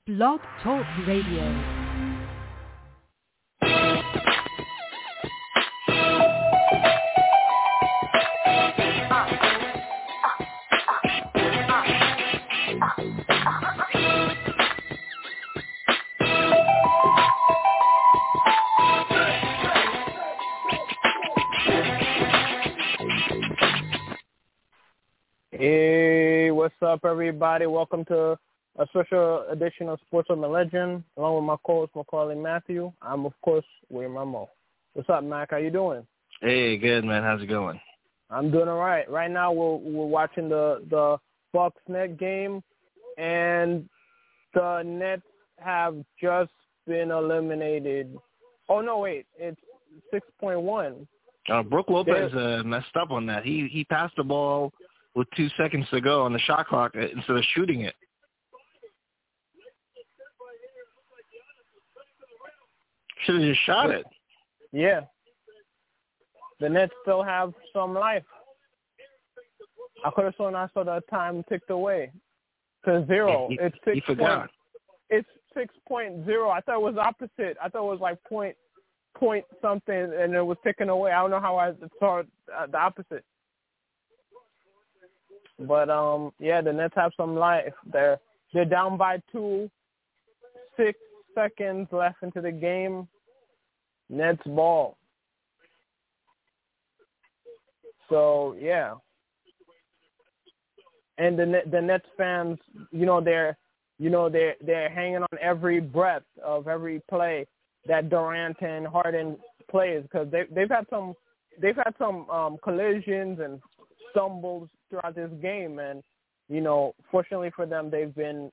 Blog Talk Radio. Hey, what's up, everybody? Welcome to a special edition of Sports with My Legend, along with my co-host, Macaulay Matthew. I'm, of course, William Ramo. What's up, Mac? How you doing? Hey, good, man. How's it going? I'm doing all right. Right now, we're watching the Bucks-Net game, and the Nets have just been eliminated. Oh, no, wait. It's 6.1. Brook Lopez messed up on that. He passed the ball with 2 seconds to go on the shot clock instead of shooting it. Should have just shot it. Yeah. The Nets still have some life. I could have sworn I saw the time ticked away to 0. It's 6. He forgot. It's 6.0. I thought it was opposite. I thought it was like point something, and it was ticking away. I don't know how I saw the opposite. But yeah, the Nets have some life. They're down by 2. 6 seconds left into the game. Nets ball. So yeah, and the Nets fans, they're hanging on every breath of every play that Durant and Harden plays, because they've had some collisions and stumbles throughout this game, and fortunately for them, they've been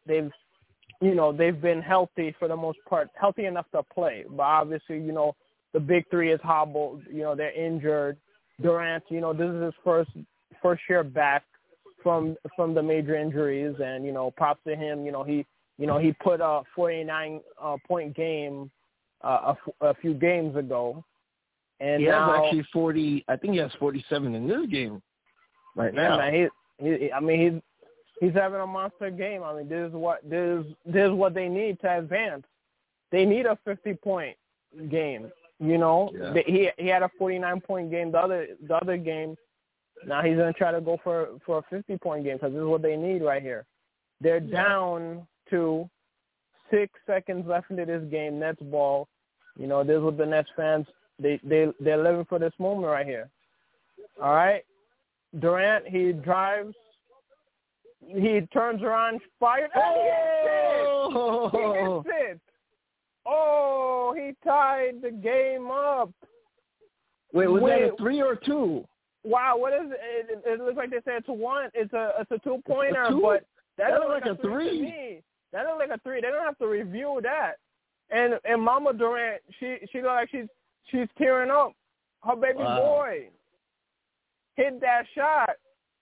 healthy for the most part, healthy enough to play. But obviously, the big three is hobbled. They're injured. Durant, this is his first year back from the major injuries, and props to him. He put a 49 point game a few games ago, and he now has actually 40. I think he has 47 in this game right now. Yeah, man, he's having a monster game. I mean, this is what they need to advance. They need a 50-point game. Yeah. He had a 49-point game the other game. Now he's gonna try to go for a 50-point game, because this is what they need right here. They're down to 6 seconds left into this game. Nets ball. This is what the Nets fans they're living for, this moment right here. All right, Durant, he drives. He turns around, fires. Oh! He hits it. Oh, he tied the game up. Wait, was that a 3 or 2? Wow, what is it? It looks like they said it's a 1. It's a 2-pointer, but that looks like a 3 to me. That looks like a 3. They don't have to review that. And Mama Durant, she looks like she's tearing up. Her baby boy hit that shot.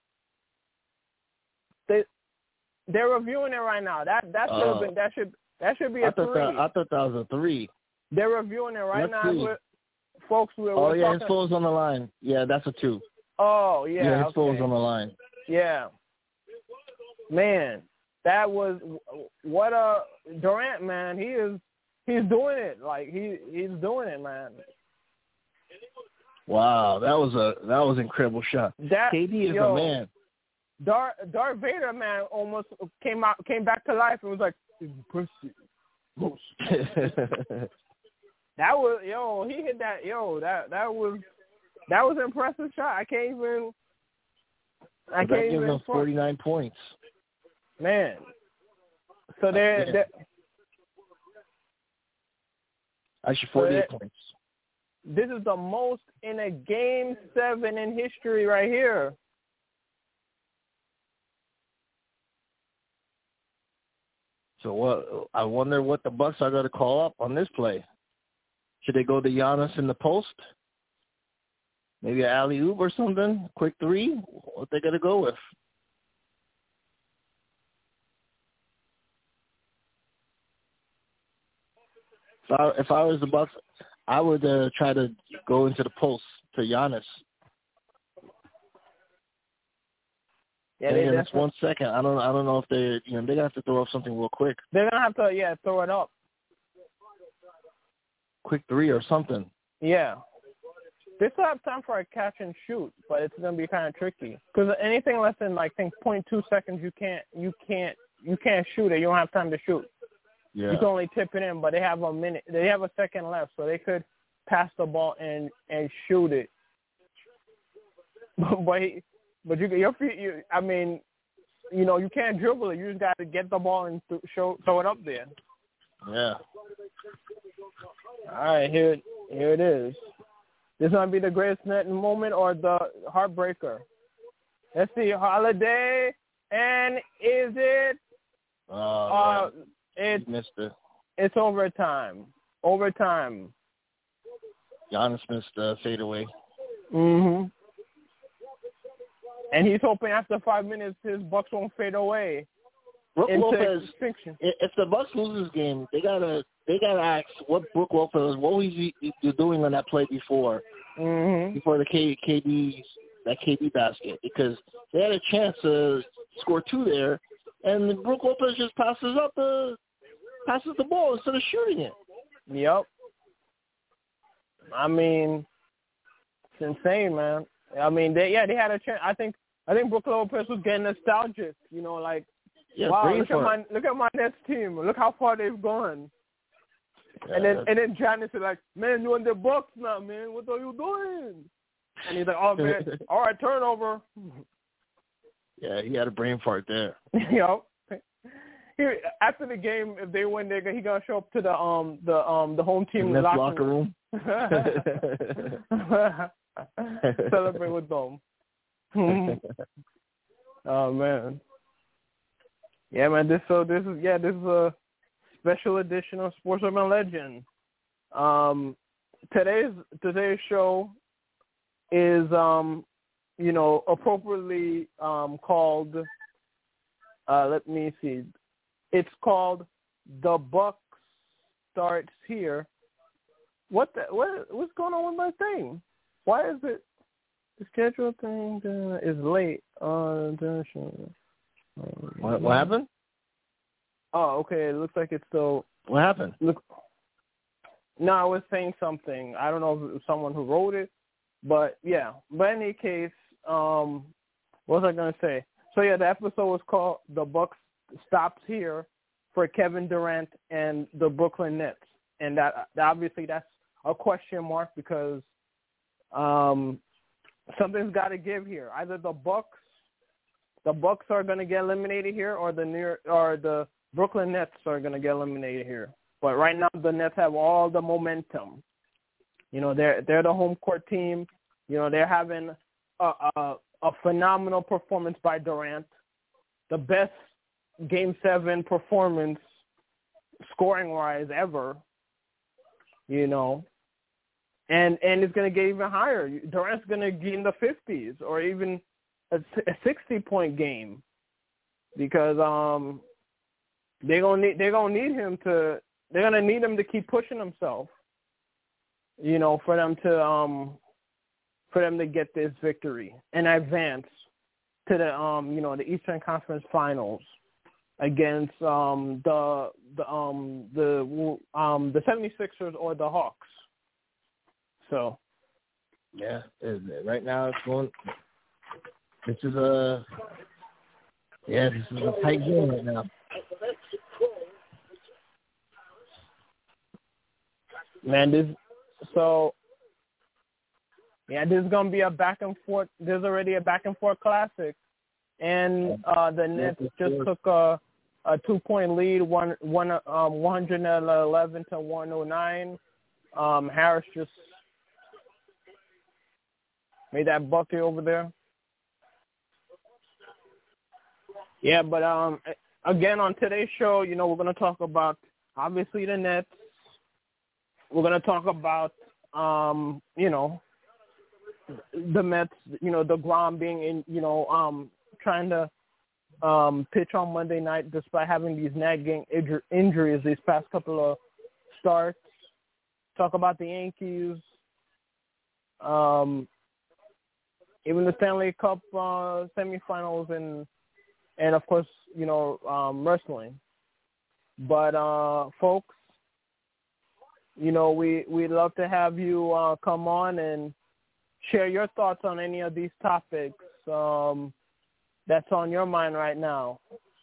They're reviewing it right now. That should be a 3. I thought that was a 3. They're reviewing it right now. Folks, we're his talking. fool's on the line. Yeah, that's a 2. Oh, yeah. Yeah, his fool's on the line. Yeah. Man, that was what a Durant, man. He's doing it. Like he's doing it, man. Wow, that was an incredible shot. KD is a man. Darth Vader, man, almost came back to life and was like, pussy. That was he hit that that was an impressive shot. I can't even. That gives them 49 points. Man, so they're actually 48 points. This is the most in a Game 7 in history right here. So what? I wonder what the Bucks are going to call up on this play. Should they go to Giannis in the post? Maybe an alley-oop or something? Quick 3? What they going to go with? If I was the Bucks, I would try to go into the post to Giannis. Yeah, in this 1 second. I don't know if they're gonna have to throw up something real quick. They're gonna have to throw it up. Quick three or something. Yeah. They still have time for a catch and shoot, but it's gonna be kind of tricky because anything less than like 0.2 seconds, you can't shoot it. You don't have time to shoot. Yeah. You can only tip it in, but they have a minute. They have a second left, so they could pass the ball and shoot it. but your feet. You can't dribble it. You just got to get the ball and throw it up there. Yeah. All right, here it is. This might be the greatest net moment or the heartbreaker. Let's see, Holiday, and is it? He missed it. It's overtime. Overtime. Giannis missed the fadeaway. Mhm. And he's hoping after 5 minutes his Bucks won't fade away. Brook Lopez. If the Bucks lose this game, they gotta ask what Brook Lopez, what was he doing on that play before, before the KD basket, because they had a chance to score two there, and Brook Lopez just passes the ball instead of shooting it. Yep. I mean, it's insane, man. I mean, they had a chance. I think Brook Lopez was getting nostalgic. Wow, look at my Nets team. Look how far they've gone. Yeah, and then Giannis is like, man, you're in the Bucks now, man. What are you doing? And he's like, oh man, all right, turnover. Yeah, he had a brain fart there. Yep. Here, after the game, if they win, he gonna show up to the home team locker room. Celebrate with them. Oh man. Yeah, man. This is a special edition of Sports Urban Legend. Today's show is appropriately called. Let me see. It's called The Buck Starts Here. What's going on with my thing? Why is it the schedule thing is late on the show? What happened? Oh, okay. It looks like it's still. What happened? No, I was saying something. I don't know if it was someone who wrote it, but yeah. But in any case, what was I going to say? So yeah, the episode was called "The Buck Stops Here" for Kevin Durant and the Brooklyn Nets, and that obviously that's a question mark because something's got to give here. Either the Bucks are going to get eliminated here, or the Brooklyn Nets are going to get eliminated here. But right now, the Nets have all the momentum. They're the home court team. They're having a phenomenal performance by Durant, the best Game 7 performance scoring-wise ever. And it's going to get even higher. Durant's going to get in the 50s or even a 60-point game because they're gonna need him to keep pushing himself, for them to get this victory and advance to the Eastern Conference Finals against the 76ers or the Hawks. So yeah, right now it's going. This is a tight game right now. Man, this is gonna be a back and forth. There's already a back and forth classic, and the Nets just took a 2-point lead, 111 to 109. Harris just made that bucket over there. Yeah, but again on today's show, we're going to talk about obviously the Nets. We're going to talk about the Mets, the Grom being in, trying to pitch on Monday night despite having these nagging injuries these past couple of starts. Talk about the Yankees. even the Stanley Cup semifinals and of course, wrestling. But folks, we'd love to have you come on and share your thoughts on any of these topics that's on your mind right now.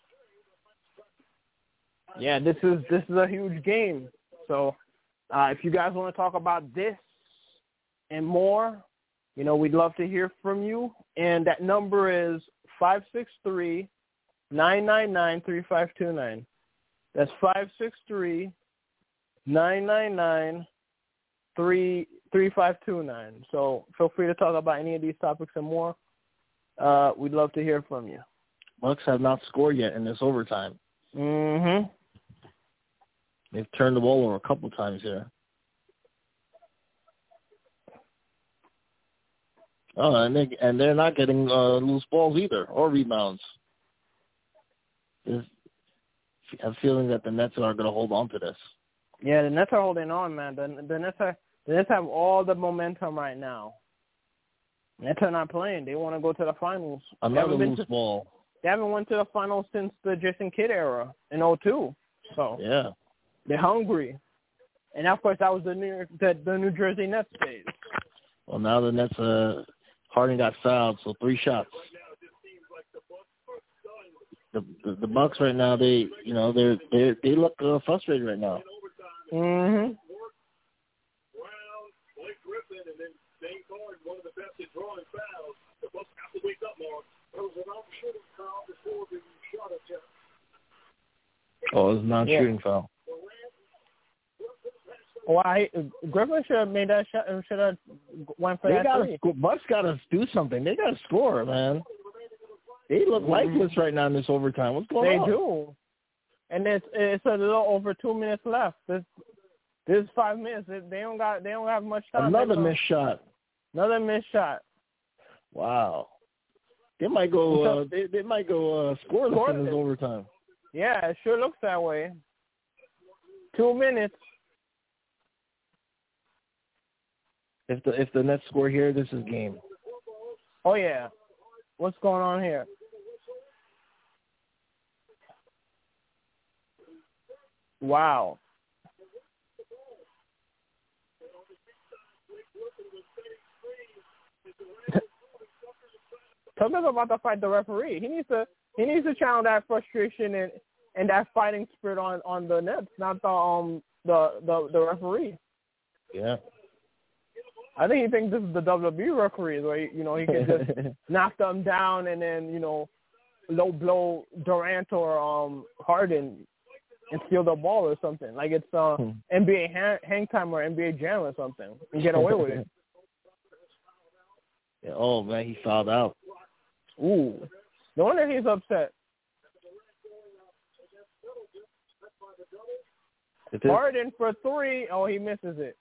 Yeah, this is a huge game. So if you guys want to talk about this and more, we'd love to hear from you. And that number is 563-999-3529. That's 563-999-3529. So feel free to talk about any of these topics and more. We'd love to hear from you. Bucks have not scored yet in this overtime. Mm-hmm. They've turned the ball over a couple times here. Oh, and they're not getting loose balls either or rebounds. I have a feeling that the Nets are going to hold on to this. Yeah, the Nets are holding on, man. The Nets have all the momentum right now. Nets are not playing. They want to go to the finals. Another loose ball. They haven't went to the finals since the Jason Kidd era in 2002. So yeah, they're hungry. And of course, that was the New Jersey Nets days. Well, now the Nets, Harden got fouled, so 3 shots. The Bucks right now, they look frustrated right now. Mhm. Oh, it was a non-shooting foul. Why Griffin should have made that shot? Should have went for that three. Bucks got to do something. They got to score, man. They look lifeless right now in this overtime. What's going on? They do. And it's a little over 2 minutes left. There's 5 minutes. They don't have much time. Another missed shot. Another missed shot. Wow. They might go. They might go scoreless in this overtime. Yeah, it sure looks that way. 2 minutes. If the Nets score here, this is game. Oh yeah. What's going on here? Wow. Tucker's about to fight the referee. He needs to channel that frustration and that fighting spirit on the Nets, not the referee. Yeah. I think he thinks this is the WWE referee, where he can just knock them down and then low blow Durant or Harden and steal the ball or something. Like it's NBA hang time or NBA jam or something and get away with it. Yeah, oh man, he fouled out. Ooh, no wonder he's upset. Harden for 3. Oh, he misses it.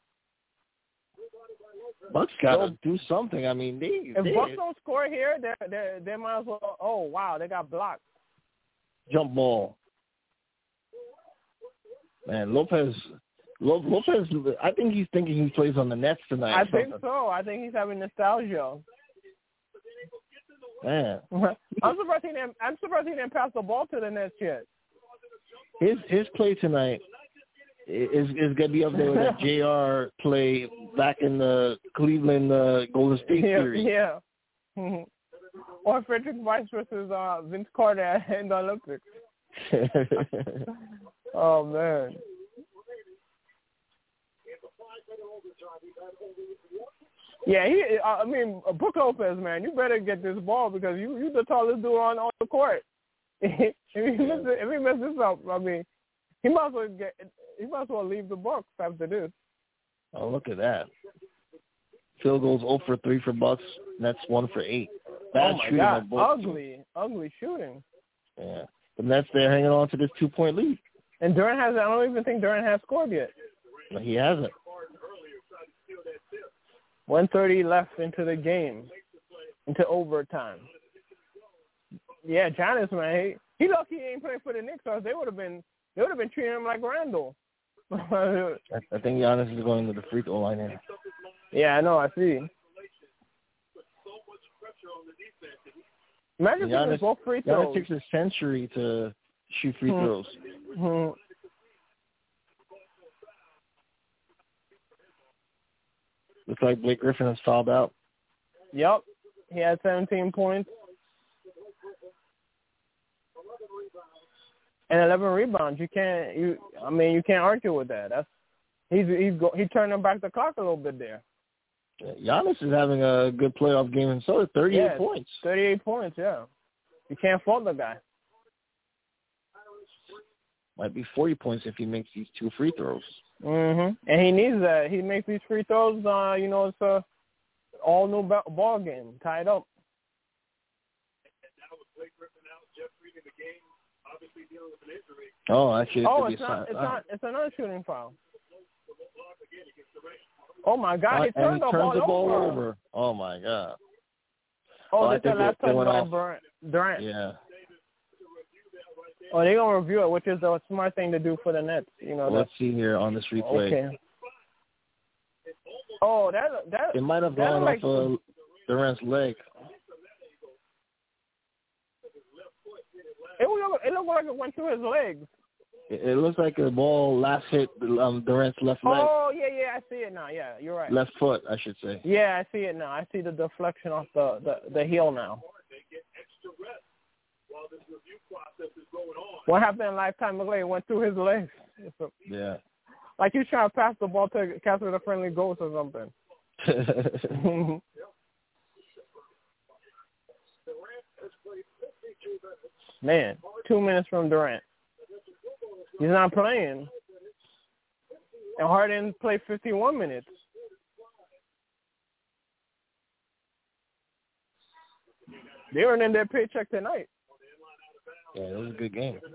Bucks got to do something. I mean, if Bucks don't score here, they might as well. Oh wow, they got blocked. Jump ball. Man, Lopez. I think he's thinking he plays on the Nets tonight. I think so. I think he's having nostalgia. Man, I'm surprised he didn't pass the ball to the Nets yet. His play tonight is going to be up there with that JR play back in the Cleveland Golden State series. Yeah. Or Frederick Weiss versus Vince Carter in the Olympics. Oh, man. Yeah, Brook Lopez, man, you better get this ball because you the tallest dude on the court. if he messes this up, I mean, he might as well leave the Bucks after this. Oh, look at that. Field goals 0 for 3 for Bucks. Nets 1 for 8. Bad shooting on both. Ugly shooting. Yeah. The Nets, they're hanging on to this 2-point lead. And Durant I don't even think Durant has scored yet. No, he hasn't. 1:30 left into the game, into overtime. Yeah, Giannis, man, he lucky he ain't playing for the Knicks, or they would have been treating him like Randall. I think Giannis is going to the free throw line here. Yeah, I know. I see. Imagine taking both free throws. Giannis takes a century to shoot free throws. Looks like Blake Griffin has fouled out. Yep. He had 17 points. And 11 rebounds. You can't argue with that. He turned back the clock a little bit there. Giannis is having a good playoff game himself. 38 points. 38 points, yeah. You can't fault the guy. Might be 40 points if he makes these 2 free throws. And he needs that. He makes these free throws. It's a all new ball game, tied up. Oh, actually, it's another shooting foul. Oh my God! He turned the ball over. Oh my God! Oh, that's the last touch by Durant. Yeah. Oh, they're gonna review it, which is a smart thing to do for the Nets. Let's see here on this replay. Okay. Oh, that it might have gone off of Durant's leg. It looked like it went through his legs. It looks like the ball last hit Durant's left leg. Oh, yeah, I see it now. Yeah, you're right. Left foot, I should say. Yeah, I see it now. I see the deflection off the heel now. What happened in Lifetime McLean? It went through his legs. Yeah. Like he's trying to pass the ball to capture the friendly ghost or something. Man, 2 minutes from Durant. He's not playing. And Harden played 51 minutes. They earning their paycheck tonight. Yeah, it was a good game.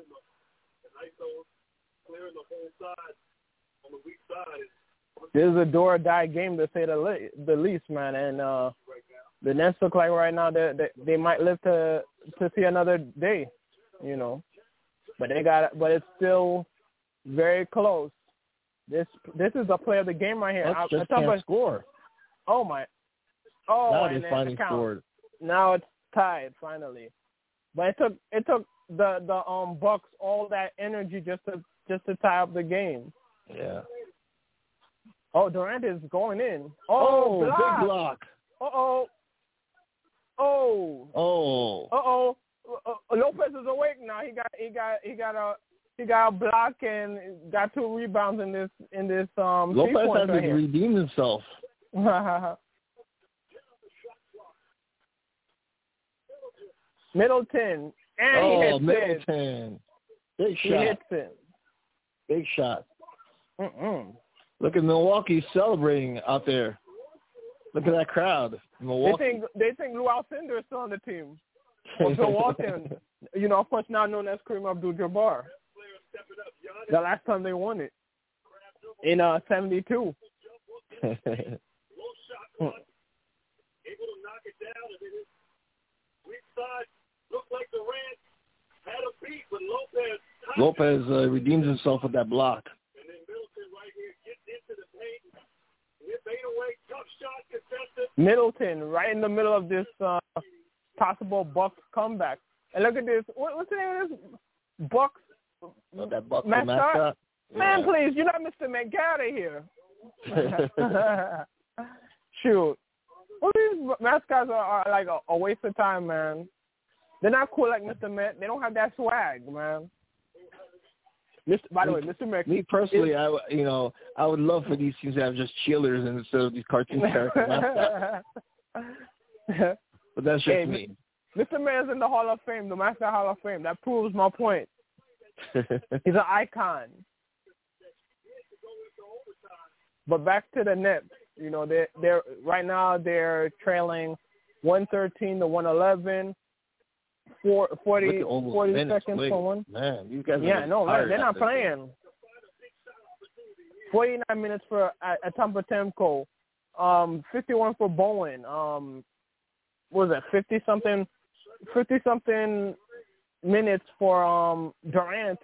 This is a do-or-die game, to say the least, man. And the Nets look like right now they might live to see another day, But but it's still very close. This is the play of the game right here. Let's just can't score. Oh my! Oh, now they finally scored. Now it's tied finally, but it took the Bucks all that energy just to tie up the game. Yeah. Oh, Durant is going in. Oh, block. Big block. Lopez is awake now. He got a block and got 2 rebounds in this Lopez has to redeem himself. Middleton. And he hits Middleton. Big shot. He hits it. Big shot. Look at Milwaukee celebrating out there. Look at that crowd. Milwaukee. They think Lou Alcindor is still on the team. Or Bill Walton. Of course, now known as Kareem Abdul-Jabbar. The last time they won it. In 72. Lopez redeems himself with that block. Middleton, right in the middle of this possible Bucks comeback. And look at this. What's the name of this? Bucks that Bucks mascot? Yeah. Man, please, you're not Mr. Met. Get out of here. Shoot. Well, these mascots are like a waste of time, man. They're not cool like Mr. Met. They don't have that swag, man. By the way, Mr. Met. Me personally, I would love for these teams to have just cheerleaders instead of these cartoon character mascots. But that's just me. Mr. Man's in the Hall of Fame, the Mascot Hall of Fame. That proves my point. He's an icon. But back to the Nets. They're right now they're trailing 113 to 111. 40 seconds for one. Man, you guys man, they're not playing. 49 minutes for Atampatemko. 51 for Bowen. What was that? 50-something minutes for Durant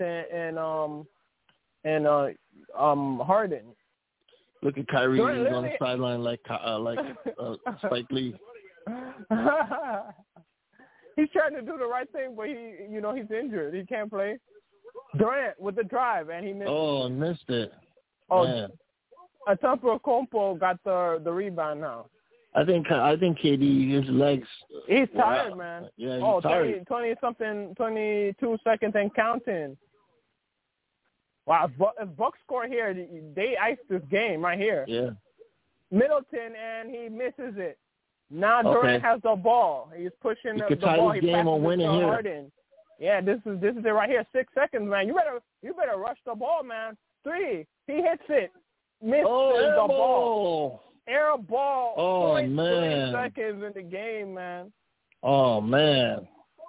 and Harden. Look at Kyrie on the sideline like Spike Lee. He's trying to do the right thing, but he's injured. He can't play. Durant with the drive, and he missed. Oh, missed it. Oh, man. Antetokounmpo got the rebound now. I think KD, his legs. He's tired, man. Yeah, he's tired. 22 seconds and counting. Wow, if Bucks score here, they iced this game right here. Yeah. Middleton, and he misses it. Now Durant has the ball. He's pushing the ball. He passes it to Harden. Yeah, this is it right here. 6 seconds, man. You better rush the ball, man. 3. He hits it. Misses the ball. Air ball. Oh, man. 3 seconds in the game, man. Oh, man.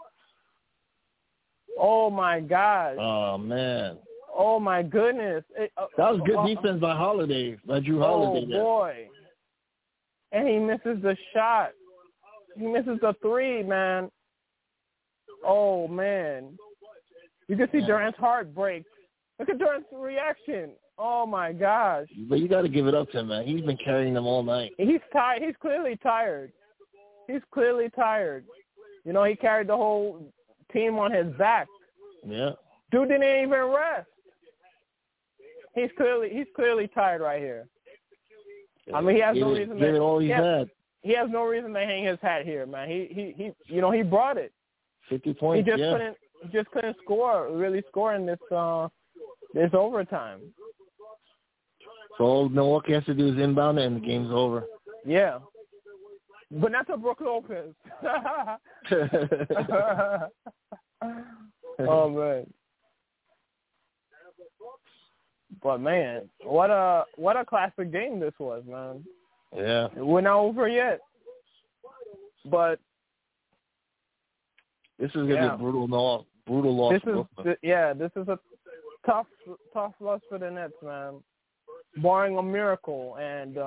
Oh, my gosh. Oh, man. Oh, my goodness. That was good defense by Holiday, by Drew Holiday. Oh, boy. And he misses the shot. He misses the 3, man. Oh, man. You can see Durant's heart break. Look at Durant's reaction. Oh, my gosh. But you got to give it up to him, man. He's been carrying them all night. He's tired. He's clearly tired. He carried the whole team on his back. Yeah. Dude didn't even rest. He's clearly tired right here. I mean, he has no reason to. All he had. He has no reason to hang his hat here, man. He brought it. 50 points. He just couldn't really score in this overtime. So all Milwaukee has to do is inbound it and the game's over. Yeah. But not to Brook Lopez. Oh, man. But, man, what a classic game this was, man. Yeah. We're not over yet. But this is going to be a brutal loss. This is a tough loss for the Nets, man. Barring a miracle. And,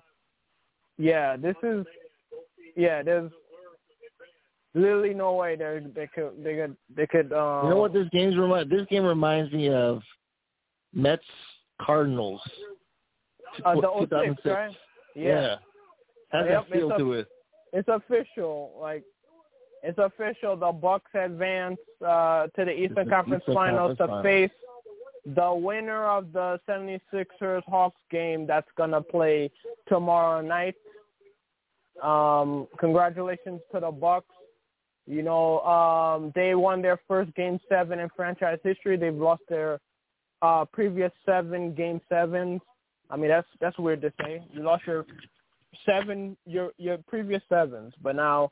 there's literally no way they could. You know what this game reminds me of? Mets Cardinals. The 06, right? Yeah. Has that feel to it. It's official. The Bucks advance to the Eastern Conference Finals to face the winner of the 76ers Hawks game that's gonna play tomorrow night. Congratulations to the Bucks. They won their first Game 7 in franchise history. They've lost their previous 7 Game 7s. I mean, that's weird to say. You lost your previous 7s, but now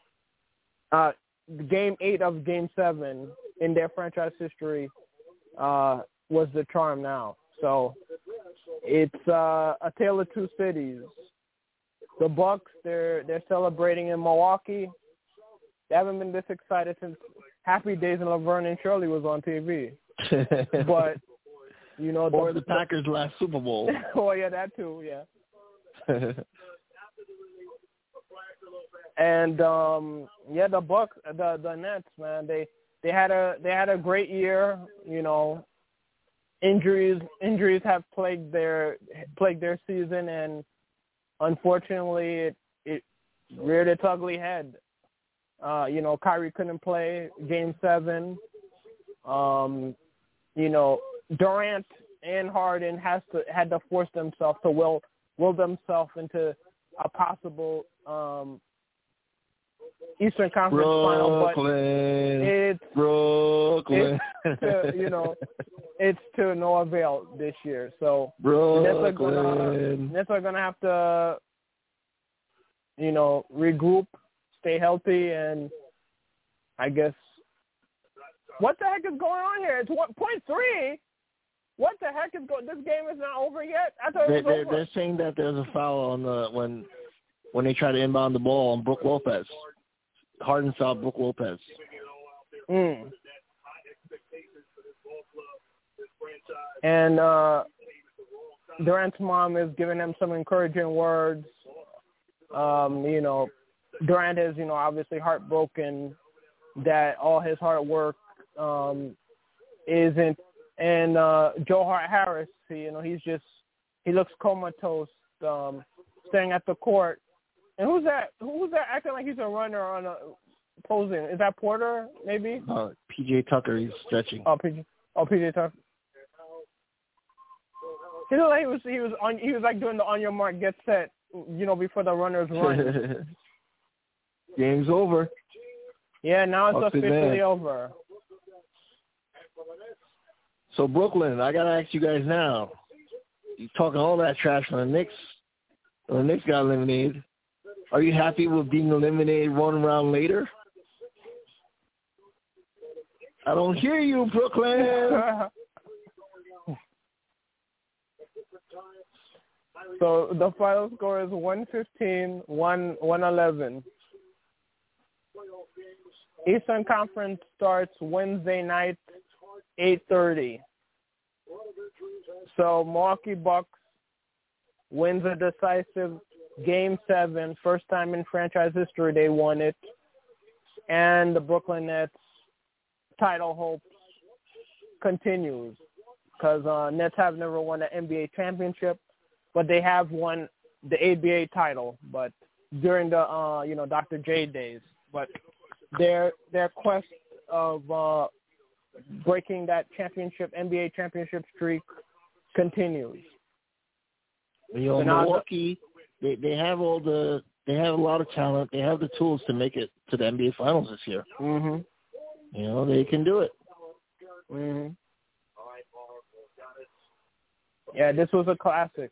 Game 8 of Game 7 in their franchise history was the charm now. So it's a tale of two cities. The Bucks, they're celebrating in Milwaukee. They haven't been this excited since Happy Days and Laverne and Shirley was on TV. But or the Packers' last Super Bowl. Oh yeah, that too. Yeah. And the Bucks, the Nets, man, they had a great year. Injuries have plagued their season, and unfortunately, it reared its ugly head. Kyrie couldn't play Game 7. Durant and Harden had to force themselves to will themselves into a possible Eastern Conference final, but it's to no avail this year. So Nets are gonna have to, regroup, stay healthy, and I guess what the heck is going on here? It's 0.3. What the heck is going? This game is not over yet. I thought it was over. They're saying that there's a foul on when they try to inbound the ball on Brook Lopez. Harden fouled Brook Lopez. And Durant's mom is giving him some encouraging words. Durant is, obviously heartbroken that all his hard work isn't. And Joe Harris, he looks comatose, staring at the court. And who's that acting like he's a runner posing? Is that Porter, maybe? PJ Tucker, he's stretching. PJ Tucker. He looked like he was like doing the on your mark, get set, before the runners run. Game's over. Yeah, now it's officially over. So Brooklyn, I gotta ask you guys now. You talking all that trash on the Knicks? When the Knicks got eliminated, are you happy with being eliminated one round later? I don't hear you, Brooklyn. So the final score is 115-111. Eastern Conference starts Wednesday night, 8:30. So Milwaukee Bucks wins a decisive Game 7, first time in franchise history they won it, and the Brooklyn Nets title hopes continues because Nets have never won an NBA championship, but they have won the ABA title, but during the Dr. J days. But their quest of breaking that NBA championship streak continues. Milwaukee, they have a lot of talent. They have the tools to make it to the NBA Finals this year. Mhm. They can do it. Mhm. Yeah, this was a classic.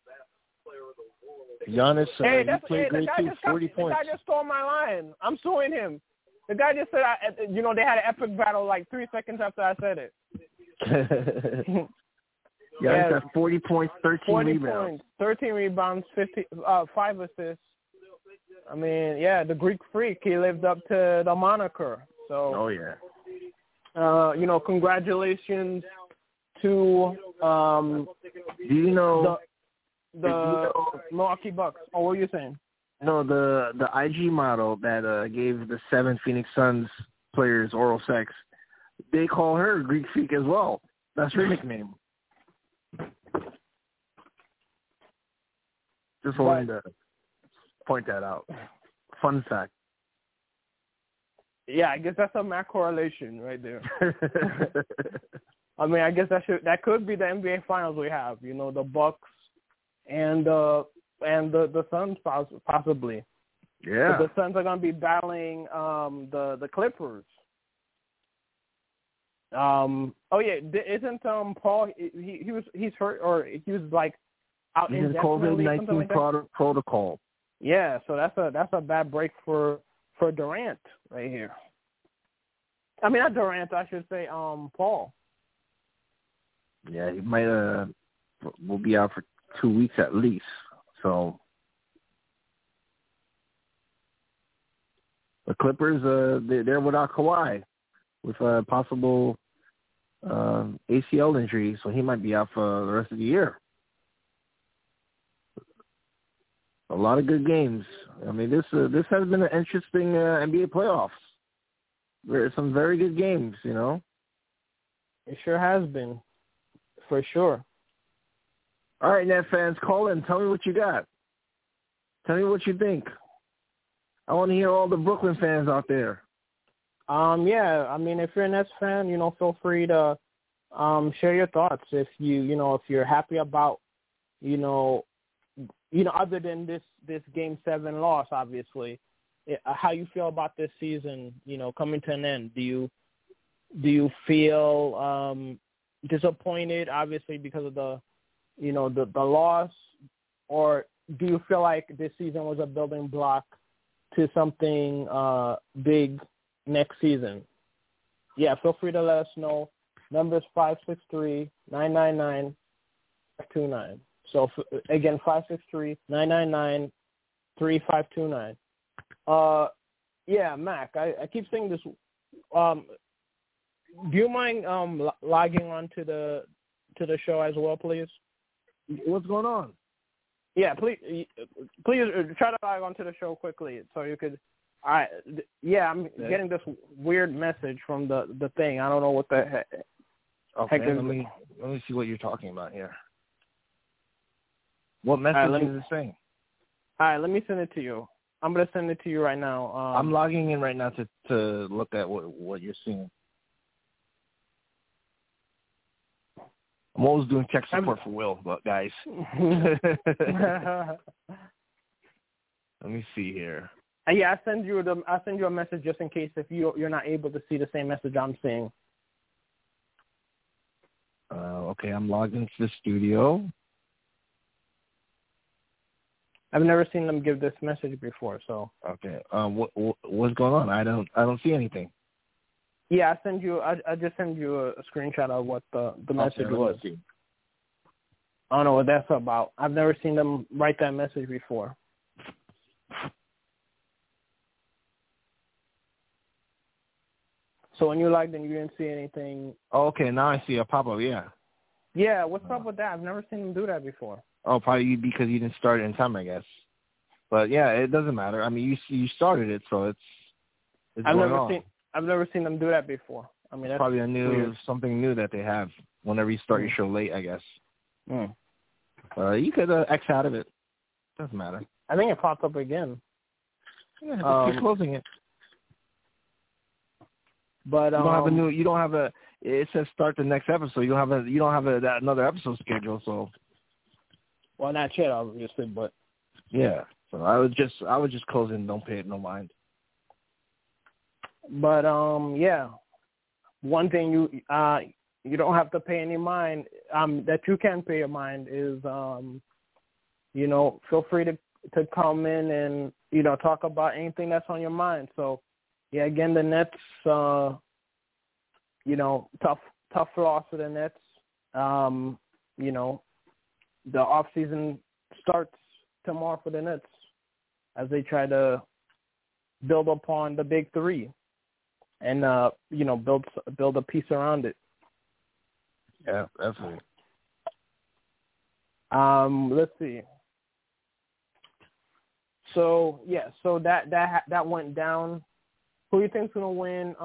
Giannis, he played great too, 40 points. The guy just stole my line. I'm suing him. The guy just said, they had an epic battle like 3 seconds after I said it. Giannis got 40 points, 13 rebounds. 13 rebounds, 5 assists. I mean, the Greek Freak, he lived up to the moniker. So, oh, yeah. Congratulations to the Milwaukee Bucks. Oh, what were you saying? No, the IG model that gave the 7 Phoenix Suns players oral sex, they call her Greek Freak as well. That's her nickname. Just wanted to point that out. Fun fact. Yeah, I guess that's a math correlation right there. I mean, I guess that could be the NBA Finals we have. The Bucks and the Suns possibly. Yeah. But the Suns are going to be battling the Clippers. Isn't Paul? He's hurt or he was like out in COVID-19 like protocol. Yeah, so that's a bad break for Durant right here. I mean, not Durant, I should say Paul. Yeah, he might will be out for 2 weeks at least. So the Clippers, they're without Kawhi with a possible ACL injury, so he might be out for the rest of the year. A lot of good games. I mean, this has been an interesting NBA playoffs. There are some very good games, It sure has been, for sure. All right, Net fans, call in. Tell me what you got. Tell me what you think. I want to hear all the Brooklyn fans out there. Yeah, I mean, if you're a Nets fan, feel free to share your thoughts. If if you're happy about, other than this Game 7 loss, obviously, how you feel about this season, coming to an end. Do you feel disappointed, obviously, because of the loss, or do you feel like this season was a building block to something big next season? Yeah, feel free to let us know. Number is 563-999-3529. So, again, 563-999-3529. Yeah, Mac, I keep saying this. Do you mind logging on to the show as well, please? What's going on? Yeah, please try to log on to the show quickly so you could. All right. Yeah, I'm getting this weird message from the thing. I don't know what the heck. Okay, let me see what you're talking about here. What message is it saying? All right, let me send it to you. gonna send it to you right now. I'm logging in right now to look at what you're seeing. I'm always doing tech support for Will, but guys. Let me see here. Yeah, I send you a message just in case if you're not able to see the same message I'm seeing. Okay, I'm logged into the studio. I've never seen them give this message before, so. Okay. What's going on? I don't see anything. Yeah, I just send you a screenshot of what the message was. I don't know what that's about. I've never seen them write that message before. So when you logged in, you didn't see anything. Oh, okay, now I see a pop-up, yeah. Yeah, what's up with that? I've never seen them do that before. Oh, probably because you didn't start it in time, I guess. But yeah, it doesn't matter. I mean, you started it, so it's I've never seen them do that before. I mean, that's probably weird. something new that they have whenever you start your show late, I guess. Mm. You could X out of it. Doesn't matter. I think it popped up again. Yeah, just keep closing it. But you don't have a. It says start the next episode. You don't have another episode scheduled. So. Well, not yet, obviously, but. Yeah. So I would just close it and don't pay it no mind. But yeah, one thing you don't have to pay any mind that you can pay your mind is feel free to come in and talk about anything that's on your mind. So yeah, again, the Nets tough loss for the Nets. The off season starts tomorrow for the Nets as they try to build upon the big three. And build a piece around it. Yeah, definitely. Let's see. So that went down. Who do you think's gonna win?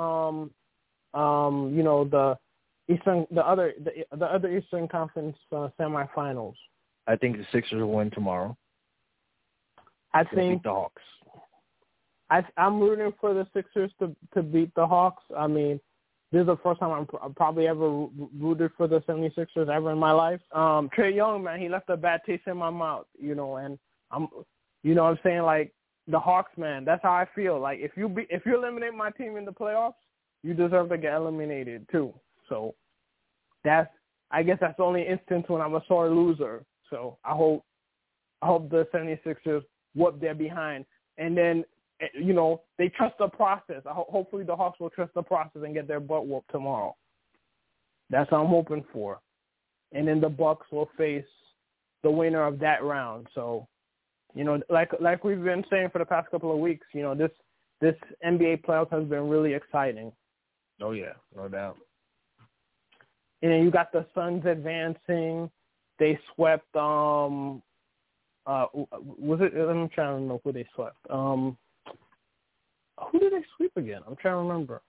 The other Eastern Conference semifinals. I think the Sixers will win tomorrow. I They'll think beat the Hawks. I'm rooting for the Sixers to beat the Hawks. I mean, this is the first time I'm probably ever rooted for the 76ers ever in my life. Trae Young, man, he left a bad taste in my mouth, and I'm saying, like, the Hawks, man, that's how I feel. Like, if you eliminate my team in the playoffs, you deserve to get eliminated too. So I guess that's the only instance when I'm a sore loser. So I hope the 76ers whoop their behind. And then, they trust the process. Hopefully the Hawks will trust the process and get their butt whooped tomorrow. That's what I'm hoping for. And then the Bucks will face the winner of that round. So, like we've been saying for the past couple of weeks, this NBA playoffs has been really exciting. Oh, yeah, no doubt. And then you got the Suns advancing. They swept, was it? I'm trying to remember who they swept. Who did they sweep again? I'm trying to remember.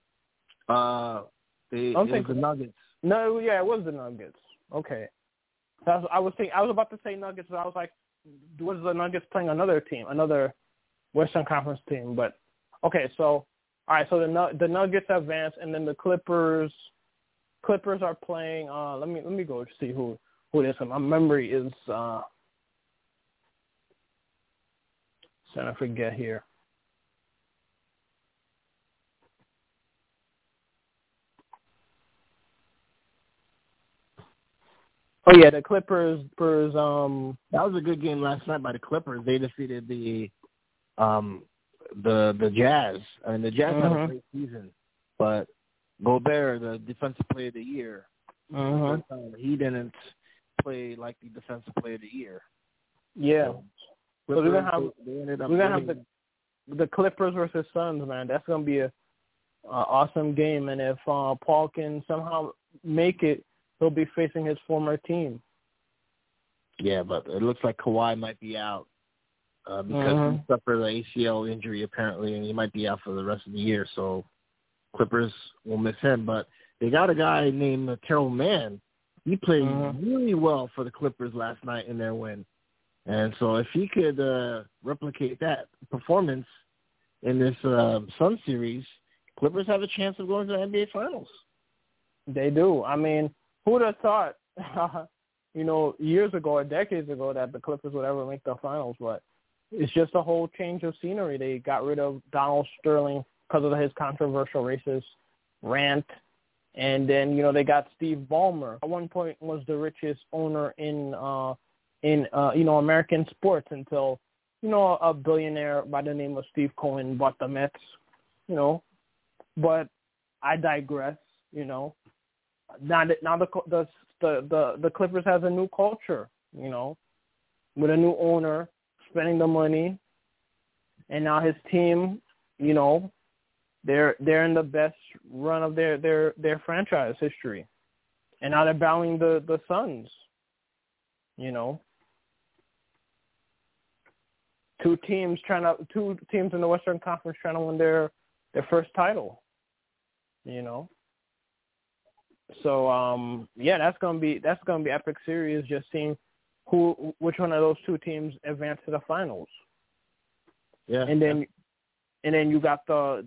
It was the Nuggets. No, yeah, it was the Nuggets. Okay. I was about to say Nuggets, but I was like, was the Nuggets playing another team, another Western Conference team? But okay, so all right, so the Nuggets advance, and then the Clippers are playing. Let me go see who it is. My memory is trying to forget here. Oh yeah, the Clippers. That was a good game last night by the Clippers. They defeated the Jazz. I mean, the Jazz had a great season, but Gobert, the Defensive Player of the Year, he didn't play like the Defensive Player of the Year. Yeah, so we're gonna have the Clippers versus Suns, man. That's gonna be a awesome game, and if Paul can somehow make it, he'll be facing his former team. Yeah, but it looks like Kawhi might be out because he suffered an ACL injury apparently, and he might be out for the rest of the year. So Clippers will miss him. But they got a guy named Terrell Mann. He played really well for the Clippers last night in their win. And so if he could replicate that performance in this Sun series, Clippers have a chance of going to the NBA Finals. They do. I mean, who would have thought, years ago or decades ago that the Clippers would ever make the finals? But it's just a whole change of scenery. They got rid of Donald Sterling because of his controversial racist rant. And then, they got Steve Ballmer. At one point was the richest owner in American sports until, a billionaire by the name of Steve Cohen bought the Mets, But I digress, Now the Clippers has a new culture, with a new owner spending the money, and now his team, they're in the best run of their franchise history, and now they're battling the Suns, Two teams in the Western Conference trying to win their first title, So that's gonna be epic series. Just seeing which one of those two teams advance to the finals. Yeah. And then you got the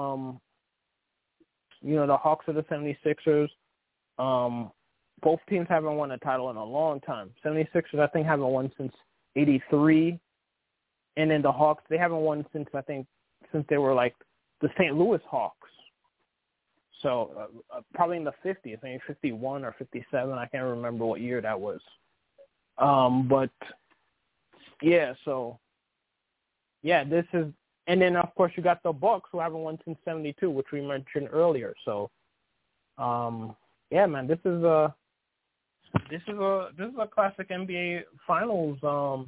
Hawks or the 76ers. Both teams haven't won a title in a long time. 76ers, I think, haven't won since '83. And then the Hawks, they haven't won since they were like the St. Louis Hawks. So probably in the 50s, maybe 51 or 57. I can't remember what year that was. This is, and then of course you got the Bucks who haven't won since '72, which we mentioned earlier. So, man, this is a classic NBA Finals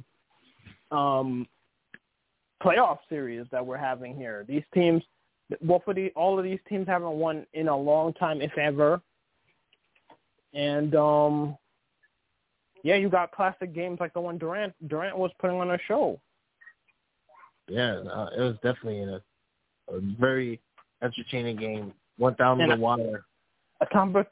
playoff series that we're having here. These teams. All of these teams haven't won in a long time, if ever. And, you got classic games like the one Durant was putting on a show. Yeah, it was definitely a very entertaining game. Went down to the wire. A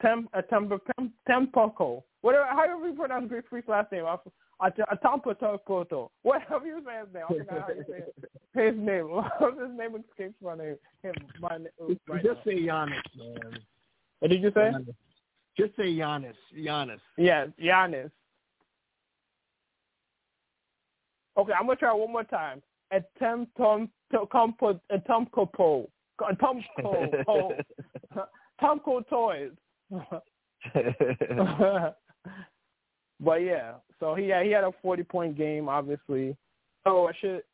Tempoko. How do we pronounce Greek Freak's last name? A Tempoko. Whatever you say his name. I forgot how you say it. His name. His name escapes my name. Just say Giannis, man. What did you say? Giannis. Just say Giannis. Giannis. Yeah, Giannis. Okay, I'm gonna try one more time. Tomko. Tomko Toys. But yeah, so he had a 40-point game, obviously. So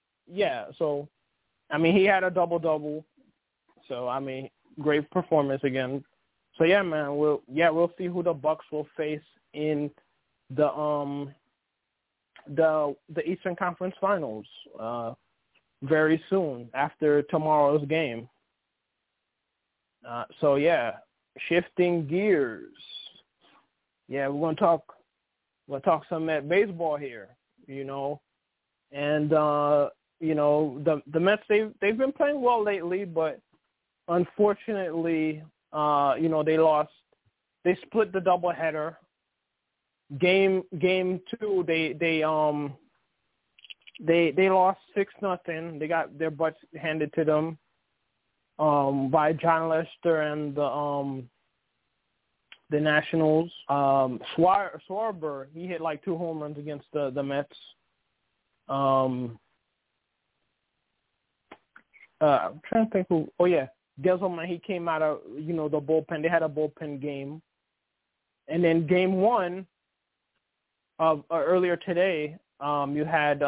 he had a double-double. So great performance again. So yeah, man, we'll see who the Bucks will face in the Eastern Conference Finals very soon after tomorrow's game. Shifting gears. Yeah, we're gonna talk some baseball here, and the Mets they've been playing well lately, but unfortunately, they lost. They split the doubleheader. Game 2, they lost 6-0. They got their butts handed to them by John Lester and the Nationals. Schwarber, he hit like 2 home runs against the Mets. I'm trying to think who. Oh yeah, Gesselman. He came out of the bullpen. They had a bullpen game, and then game 1 of earlier today, you had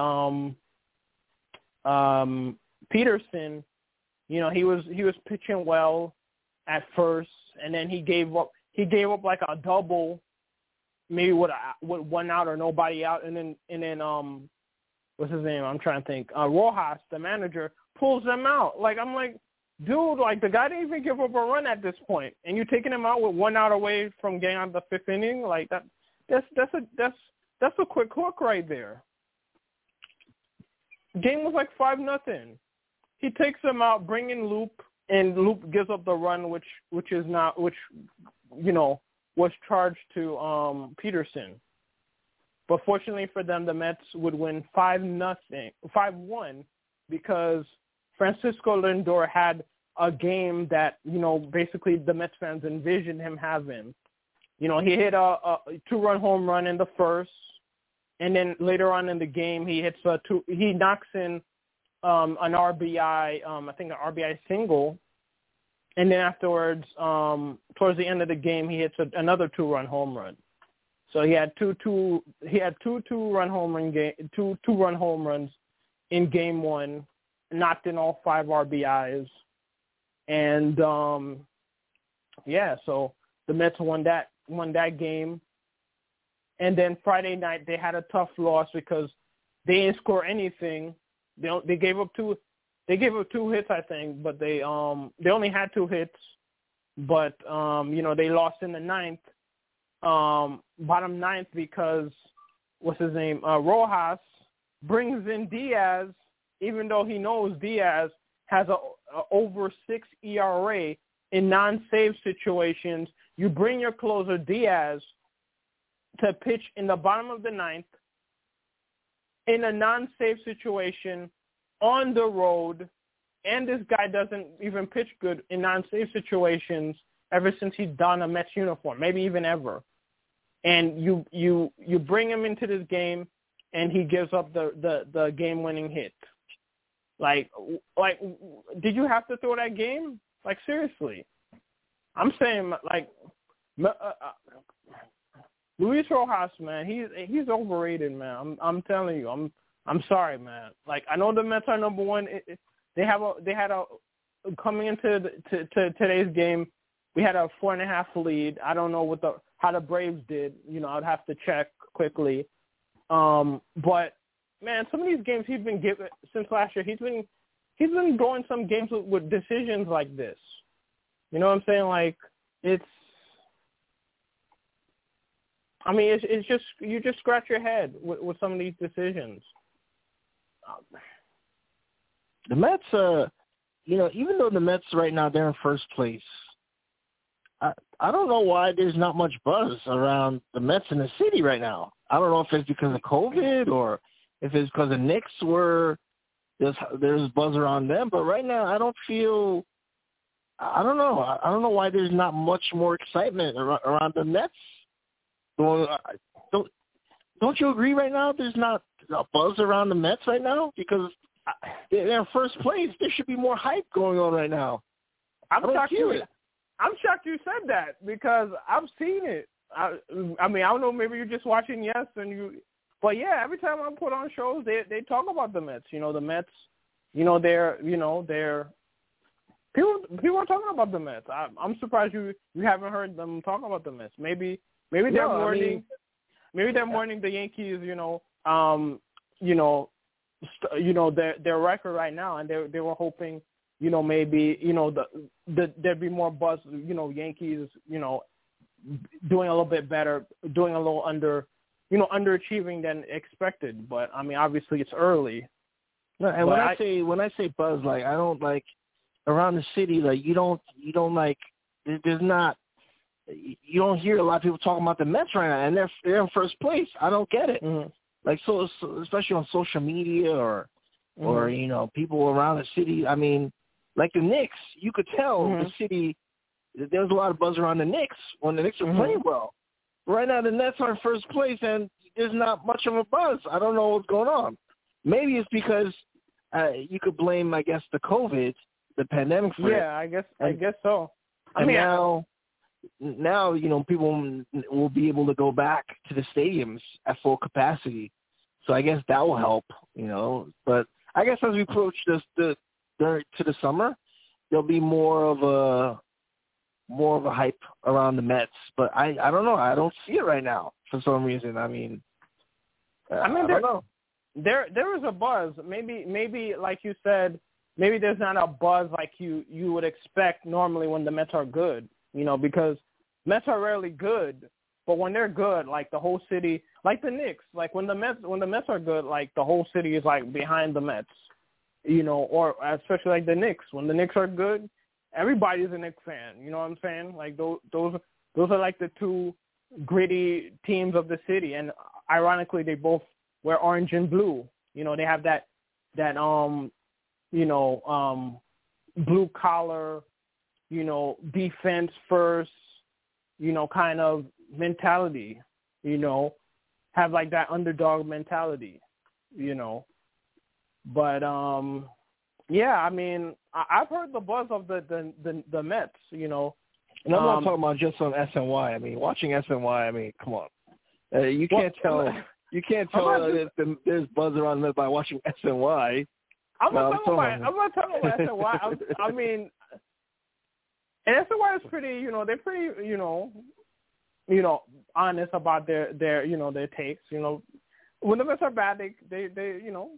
Peterson. He was pitching well at first, and then he gave up like a double, maybe with 1 out or nobody out, and then what's his name? I'm trying to think. Rojas, the manager, pulls them out. Like, I'm like, dude, like the guy didn't even give up a run at this point, and you're taking him out with 1 out away from getting out of the 5th inning. Like that's a quick hook right there. Game was like 5-0. He takes him out, bring in Loop, and Loop gives up the run, which was charged to Peterson. But fortunately for them, the Mets would win 5-1, because Francisco Lindor had a game that, basically the Mets fans envisioned him having. He hit a 2-run home run in the first, and then later on in the game he knocks in an RBI, I think an RBI single, and then afterwards, towards the end of the game, he hits another 2-run home run. So he had two 2-run home runs in game one, knocked in all 5 RBIs, and so the Mets won that game. And then Friday night they had a tough loss because they didn't score anything. They gave up 2 hits, I think, but they only had 2 hits, but they lost in the ninth. Bottom ninth, because what's his name? Rojas brings in Diaz, even though he knows Diaz has a over 6 ERA in non-save situations. You bring your closer Diaz to pitch in the bottom of the ninth in a non-save situation on the road, and this guy doesn't even pitch good in non-save situations ever since he's donned a Mets uniform, maybe even ever. And you bring him into this game, and he gives up the game-winning hit. Like, did you have to throw that game? Like, seriously. I'm saying, Luis Rojas, man, he's overrated, man. I'm telling you. I'm sorry, man. Like, I know the Mets are number one. They had a coming into today's game. We had a 4.5 lead. I don't know how the Braves did. I'd have to check quickly. But man, some of these games he's been given since last year. He's been going some games with decisions like this. You know what I'm saying? Like, it's just, you just scratch your head with some of these decisions. The Mets, even though the Mets right now they're in first place, I don't know why there's not much buzz around the Mets in the city right now. I don't know if it's because of COVID or if it's because the Knicks there's buzz around them. But right now, I don't know. I don't know why there's not much more excitement around the Mets. Don't you agree right now there's not a buzz around the Mets right now? Because they're in first place. There should be more hype going on right now. I'm shocked you said that, because I've seen it. I don't know, maybe you're just watching Yes, but yeah, every time I put on shows, they talk about the Mets. The Mets, they're people are talking about the Mets. I'm surprised you haven't heard them talk about the Mets. Maybe they're mourning. Maybe they're mourning the Yankees. Their record right now, and they were hoping, maybe there'd be more buzz. Yankees, doing a little bit better, doing a little underachieving than expected. But obviously it's early. No, and when I say buzz, like, I don't like around the city. Like, you don't like. There's not. You don't hear a lot of people talking about the Mets right now, and they're in first place. I don't get it. Mm-hmm. Like, so especially on social media or people around the city. I mean, like the Knicks, you could tell the city. There was a lot of buzz around the Knicks when the Knicks are playing well. Right now, the Nets are in first place, and there's not much of a buzz. I don't know what's going on. Maybe it's because you could blame, I guess, the COVID, the pandemic for it. Yeah, I guess so. Now, people will be able to go back to the stadiums at full capacity. So I guess that will help, But I guess as we approach to the summer, there'll be more of a hype around the Mets. But I don't know. I don't see it right now for some reason. I don't know. There is a buzz. Maybe like you said, maybe there's not a buzz like you would expect normally when the Mets are good. Because Mets are rarely good, but when they're good, like the whole city, like the Knicks, like when the Mets are good, like the whole city is like behind the Mets, or especially like the Knicks. When the Knicks are good, everybody's a Knicks fan. You know what I'm saying? Like those are like the two gritty teams of the city, and ironically, they both wear orange and blue. You know, they have that blue collar, you know, defense first, you know, kind of mentality, you know, have like that underdog mentality, you know. But yeah, I mean, I've heard the buzz of the Mets, you know. And I'm not talking about just on SNY. I mean, watching SNY. I mean, come on, you can't tell. You can't tell there's buzz around Mets by watching SNY. I'm not talking about SNY. I mean, and SNY is pretty. You know, they're pretty. You know, honest about their you know, their takes. You know, when the Mets are bad, they you know,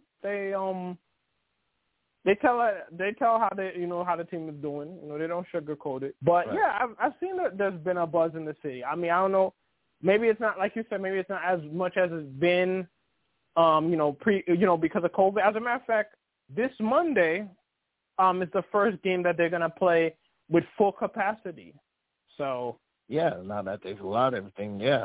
they tell how they, you know, how the team is doing. You know, they don't sugarcoat it. But right. Yeah, I've seen that there's been a buzz in the city. I mean, I don't know. Maybe it's not, like you said. Maybe it's not as much as it's been. You know, because of COVID. As a matter of fact, this Monday is the first game that they're gonna play with full capacity. So yeah, now that they've allowed everything, yeah.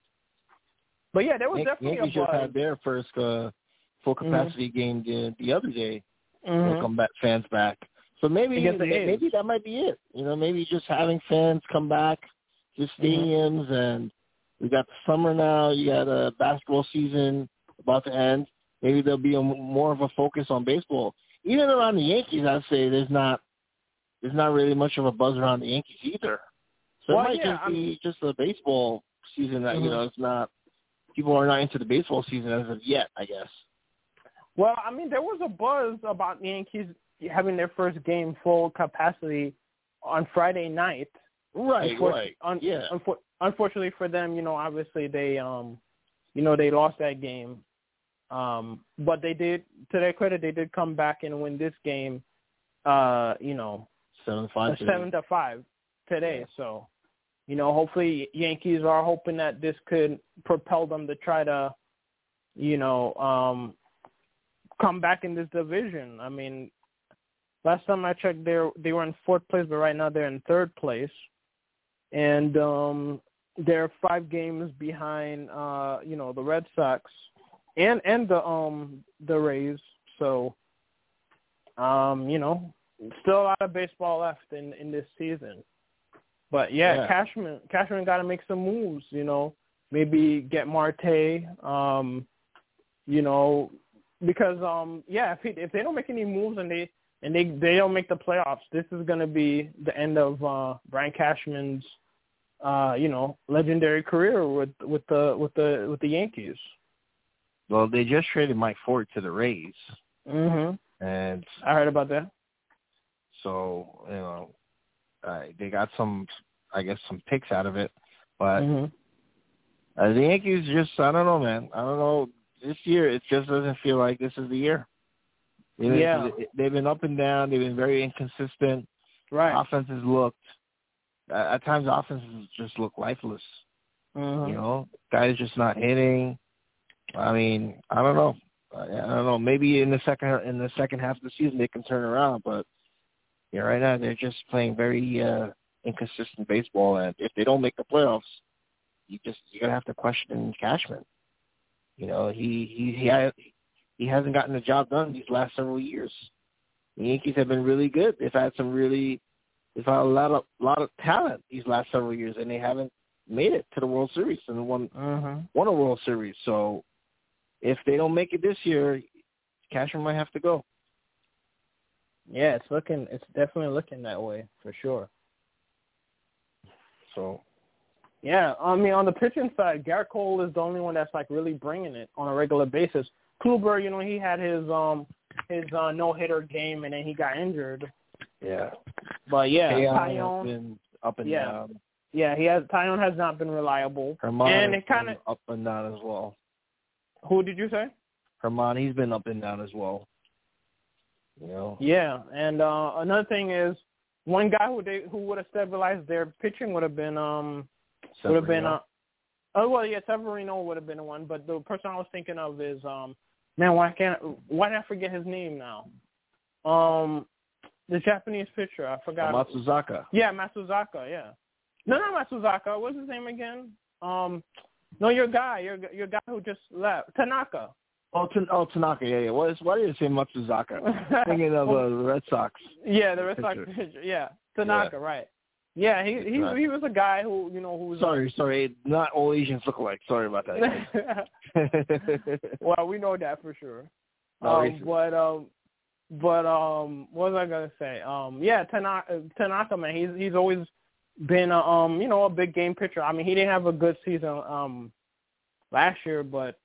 But yeah, there was definitely Yankees a buzz. just had their first full capacity game the other day. Welcome back fans back. So maybe that might be it. You know, maybe just having fans come back to stadiums, and we got the summer now. You got a basketball season about to end. Maybe there'll be more of a focus on baseball. Even around the Yankees, I'd say there's not really much of a buzz around the Yankees either. So it might just be just a baseball season that you know, it's not. People are not into the baseball season as of yet, I guess. Well, I mean, there was a buzz about the Yankees having their first game full capacity on Friday night. Right. Unfortunately for them, you know, obviously they, you know, they lost that game. But they did, to their credit, they did come back and win this game. You know, 7-5 today. Yeah. So, you know, hopefully Yankees are hoping that this could propel them to try to, you know, come back in this division. I mean, last time I checked, they were in fourth place, but right now they're in third place, and they're 5 games behind, you know, the Red Sox and the Rays. So, you know, still a lot of baseball left in this season. But yeah. Cashman got to make some moves. You know, maybe get Marte. You know. Because if they don't make any moves and they don't make the playoffs, this is going to be the end of Brian Cashman's you know, legendary career with the Yankees. Well, they just traded Mike Ford to the Rays. And I heard about that. So, you know, they got some picks out of it, but the Yankees just, I don't know, man. I don't know. This year, it just doesn't feel like this is the year. You know, they've been up and down. They've been very inconsistent. Right. Offenses looked, at times, offenses just look lifeless. You know, guys just not hitting. I mean, I don't know. I don't know. Maybe in the second half of the season they can turn around, but yeah, right now they're just playing very inconsistent baseball. And if they don't make the playoffs, you're gonna have to question Cashman. You know, he hasn't gotten the job done these last several years. The Yankees have been really good. They've had a lot of talent these last several years, and they haven't made it to the World Series and won a World Series. So if they don't make it this year, Cashman might have to go. Yeah, it's definitely looking that way for sure. So. Yeah, I mean, on the pitching side, Garrett Cole is the only one that's like really bringing it on a regular basis. Kluber, you know, he had his no-hitter game and then he got injured. Yeah. But yeah, Taillon has been up and down. Yeah, Taillon has not been reliable. Herman and it kind of up and down as well. Who did you say? Herman, he's been up and down as well. You know. Yeah, and another thing is one guy who would have stabilized their pitching would have been Severino would have been the one, but the person I was thinking of is why did I forget his name now? The Japanese pitcher, I forgot. Matsuzaka. Yeah, Matsuzaka, yeah. No, Matsuzaka. What's his name again? No, your guy who just left, Tanaka. Tanaka, yeah. Why did you say Matsuzaka? Thinking of the Red Sox. Yeah, the Red Sox pitcher. Yeah, Tanaka, right. Yeah, he was a guy who, who was... Sorry. Not all Asians look alike. Sorry about that. Well, we know that for sure. But what was I gonna say? Tanaka, man, he's always been a big game pitcher. I mean, he didn't have a good season last year, but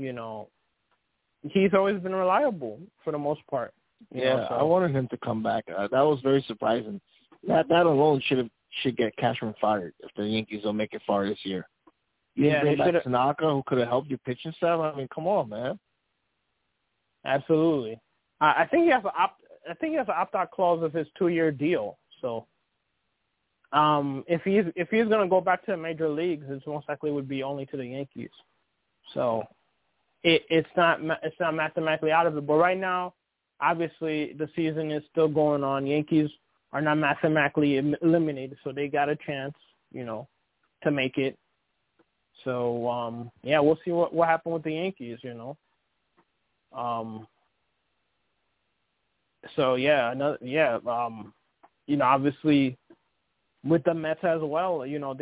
he's always been reliable for the most part. So. I wanted him to come back. That was very surprising. That alone should get Cashman fired if the Yankees don't make it far this year. You bring back Tanaka, who could have helped your pitching staff. I mean, come on, man. Absolutely. I think he has an opt-out clause of his 2-year deal. So, if he's going to go back to the major leagues, it most likely would be only to the Yankees. So, it's not mathematically out of it. But right now, obviously, the season is still going on. Yankees are not mathematically eliminated, so they got a chance, to make it. So, we'll see what happened with the Yankees, obviously with the Mets as well,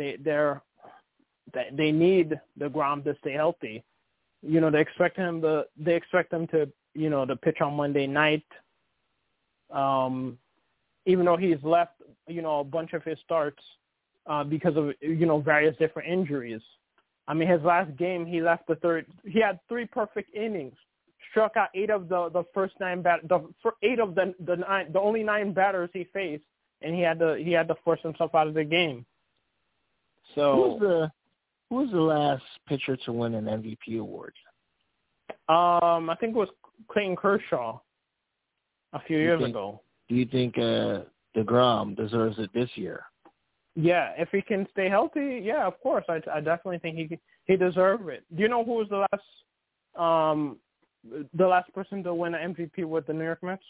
they need DeGrom to stay healthy. They expect them to to pitch on Monday night. Even though he's left, a bunch of his starts because of various different injuries. I mean, his last game, he left the third. He had 3 perfect innings, struck out 8 of the first 9 the only 9 batters he faced, and he had to force himself out of the game. So who was the last pitcher to win an MVP award? I think it was Clayton Kershaw a few years ago. Do you think DeGrom deserves it this year? Yeah, if he can stay healthy, yeah, of course. I definitely think he deserves it. Do you know who was the last person to win an MVP with the New York Mets?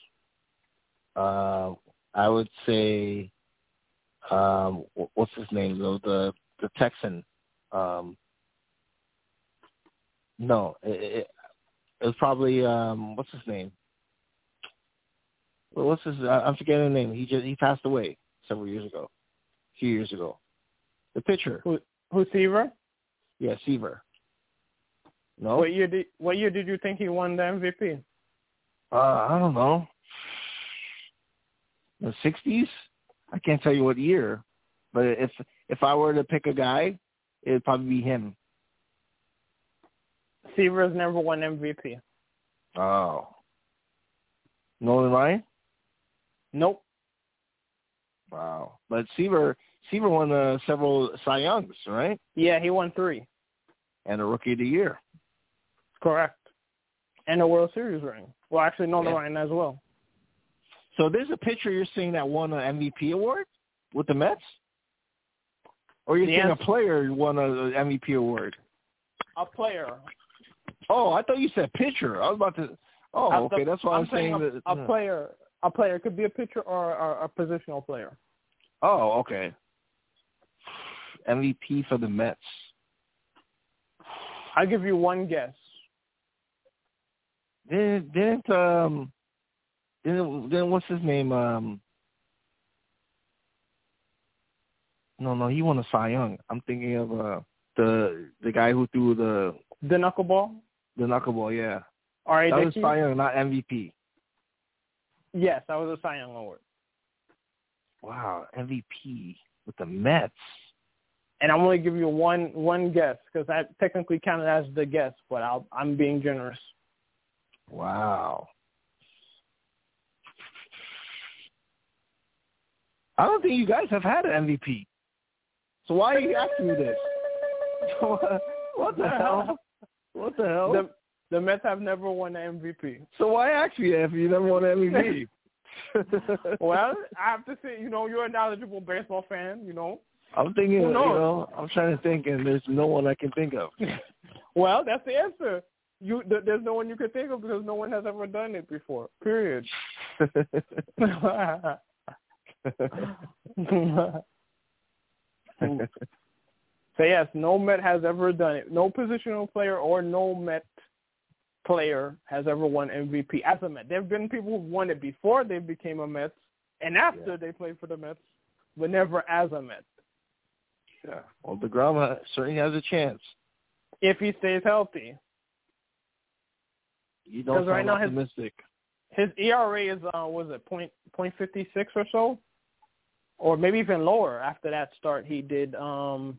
I would say, what's his name though? The Texan. No, it was probably what's his name? Well, I'm forgetting the name. He passed away a few years ago. The pitcher. Who Seaver? Yeah, Seaver. No. What year did you think he won the MVP? I don't know. The 60s? I can't tell you what year, but if I were to pick a guy, it'd probably be him. Seaver's never won MVP. Oh. Nolan Ryan? Nope. Wow. But Seaver won several Cy Youngs, right? Yeah, he won 3. And a Rookie of the Year. Correct. And a World Series ring. Well, actually, Nolan Ryan as well. So there's a pitcher you're saying that won an MVP award with the Mets? Or you're saying a player won an MVP award? A player. Oh, I thought you said pitcher. I was about to... Oh, okay. That's why I'm saying that... A player. A player. It could be a pitcher or a positional player. Oh, okay. MVP for the Mets. I'll give you one guess. Didn't what's his name? No, he won a Cy Young. I'm thinking of the guy who threw the knuckleball. The knuckleball, yeah. All right, that was Cy Young, not MVP. Yes, that was a Cy Young award. Wow, MVP with the Mets. And I'm only give you one guess because I technically counted as the guess, but I'm being generous. Wow. I don't think you guys have had an MVP. So why are you asking me this? What the hell? What the hell? The Mets have never won an MVP. So why ask me if you never won an MVP? Well, I have to say, you're a knowledgeable baseball fan, I'm thinking, I'm trying to think, and there's no one I can think of. Well, that's the answer. There's no one you can think of because no one has ever done it before, period. So, yes, no Met has ever done it. No positional player or no Met player has ever won MVP as a Met. There have been people who've won it before they became a Met and after they played for the Mets, but never as a Met. Yeah. Well, DeGrom certainly has a chance. If he stays healthy. You don't sound optimistic. His ERA is, .56 or so? Or maybe even lower after that start he did. The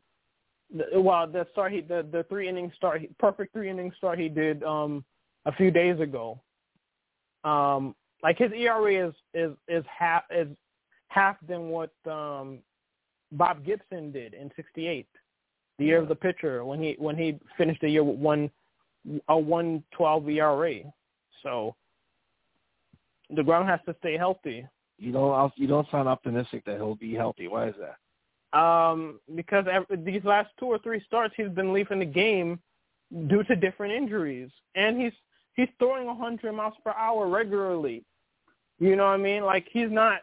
3-inning start, perfect 3-inning start he did a few days ago. Like his ERA is half than what Bob Gibson did in '68, the year of the pitcher, when he finished the year with a 1.12 ERA. So DeGrom has to stay healthy. You don't sound optimistic that he'll be healthy. Why is that? Because these last 2 or 3 starts, he's been leaving the game due to different injuries, and he's throwing 100 miles per hour regularly. You know what I mean? Like he's not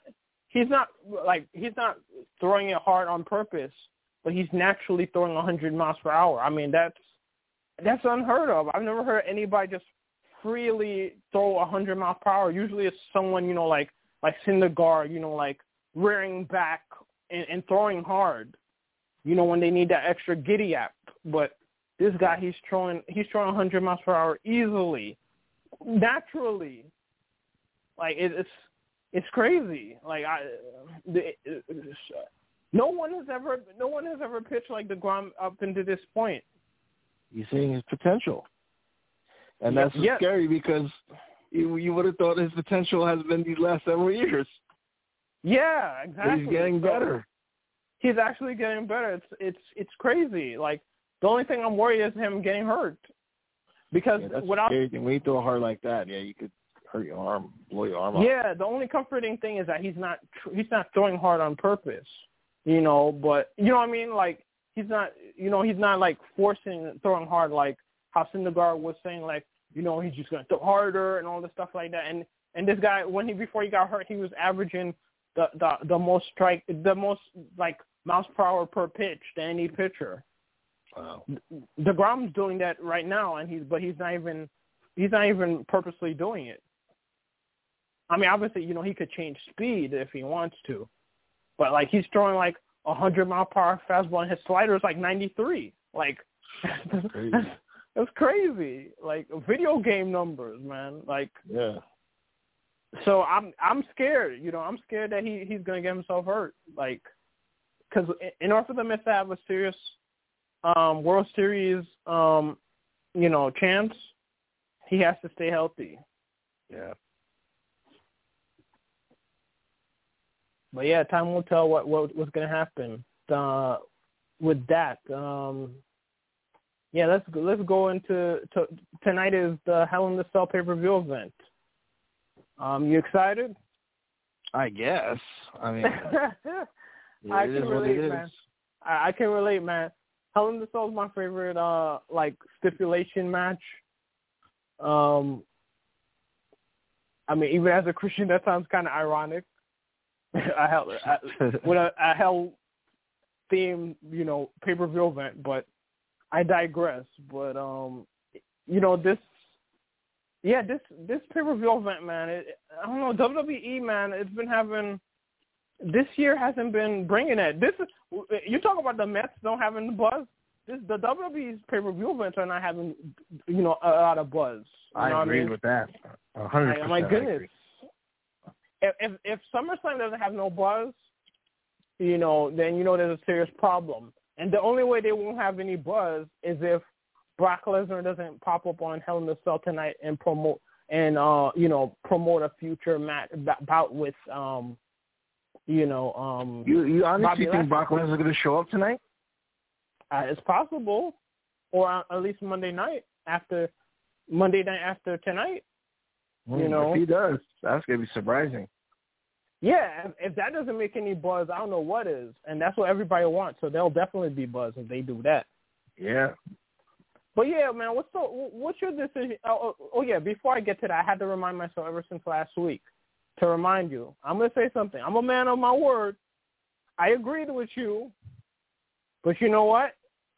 throwing it hard on purpose, but he's naturally throwing 100 miles per hour. I mean that's unheard of. I've never heard anybody just freely throw 100 miles per hour. Usually it's someone like Syndergaard, like rearing back and throwing hard, when they need that extra giddy up. But this guy, he's throwing 100 miles per hour easily, naturally. Like it's crazy. Like no one has ever pitched like DeGrom up into this point. You're seeing his potential, and that's scary because you would have thought his potential has been these last several years. Yeah, exactly. But he's getting better. He's actually getting better. It's crazy. Like the only thing I'm worried is him getting hurt. Because that's the scary thing. When you throw hard like that, you could hurt your arm, blow your arm off. Yeah, the only comforting thing is that he's not throwing hard on purpose. But you know what I mean? Like he's not like forcing throwing hard like how Syndergaard was saying like, he's just going to throw harder and all this stuff like that. And this guy, before he got hurt, he was averaging the most like miles per hour per pitch to any pitcher. Wow. DeGrom's doing that right now, and he's not even purposely doing it. I mean, obviously, he could change speed if he wants to, but like he's throwing like 100 mile per hour fastball, and his slider is like 93. Like that's crazy. Like video game numbers, man. Like yeah. So I'm scared. I'm scared that he's gonna get himself hurt. Like, because in order for the Mets to have a serious World Series chance, he has to stay healthy. Yeah. But yeah, time will tell what's gonna happen with that. Yeah, let's go into tonight is the Hell in the Cell pay-per-view event. You excited? I guess. I mean, I can relate, man. I can relate, man. Hell in the Cell is my favorite stipulation match. I mean, even as a Christian, that sounds kind of ironic. With a hell theme, pay-per-view event, but I digress. But this pay-per-view event, man. I don't know, WWE, man. It's been having this year hasn't been bringing it. You talk about the Mets don't having the buzz. The WWE's pay-per-view events are not having a lot of buzz. I agree with that. 100%. My goodness. If SummerSlam doesn't have no buzz, then there's a serious problem. And the only way they won't have any buzz is if Brock Lesnar doesn't pop up on Hell in the Cell tonight and promote a future bout with You honestly think Brock Lesnar is going to show up tonight? It's possible, or at least Monday night after tonight. If he does, that's going to be surprising. Yeah, if that doesn't make any buzz, I don't know what is, and that's what everybody wants. So there'll definitely be buzz if they do that. Yeah. But yeah, man, what's your decision? Oh yeah, before I get to that, I had to remind myself ever since last week to remind you. I'm gonna say something. I'm a man of my word. I agreed with you, but you know what?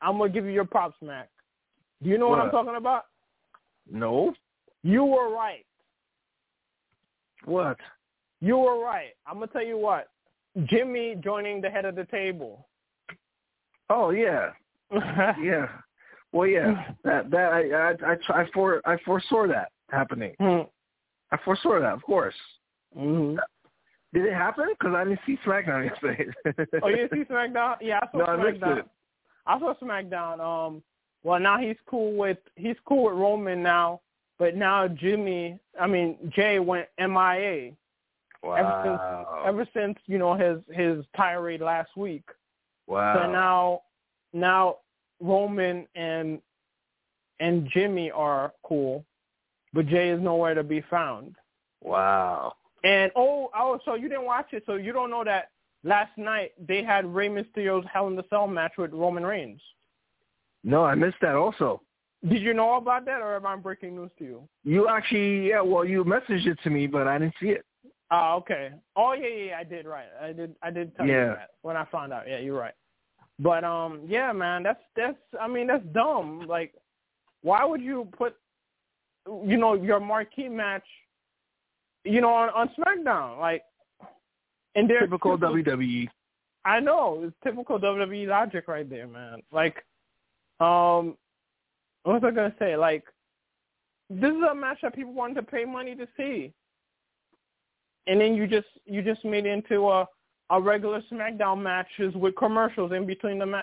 I'm gonna give you your props, Mac. Do you know what I'm talking about? No. You were right. What? You were right. I'm gonna tell you what. Jimmy joining the head of the table. Oh yeah. Yeah. Well, yeah. I foresaw that happening. I foresaw that, of course. Mm-hmm. Did it happen? Because I didn't see SmackDown yesterday. Oh, you didn't see SmackDown? Yeah, I saw SmackDown. I saw SmackDown. Well, now he's cool with Roman now, but now Jay went MIA. Wow. Ever since his tirade last week. Wow. So now Roman and Jimmy are cool, but Jay is nowhere to be found. Wow. And so you didn't watch it, so you don't know that last night they had Rey Mysterio's Hell in the Cell match with Roman Reigns. No, I missed that also. Did you know about that, or am I breaking news to you? You actually, you messaged it to me, but I didn't see it. Oh, okay. Oh, yeah, I did, right. I did tell you that when I found out. Yeah, you're right. But, yeah, man, that's dumb. Like, why would you put, your marquee match, on SmackDown? Like, and they're typical WWE. I know. It's typical WWE logic right there, man. Like, what was I going to say? Like, this is a match that people wanted to pay money to see. And then you just made it into a regular SmackDown matches with commercials in between the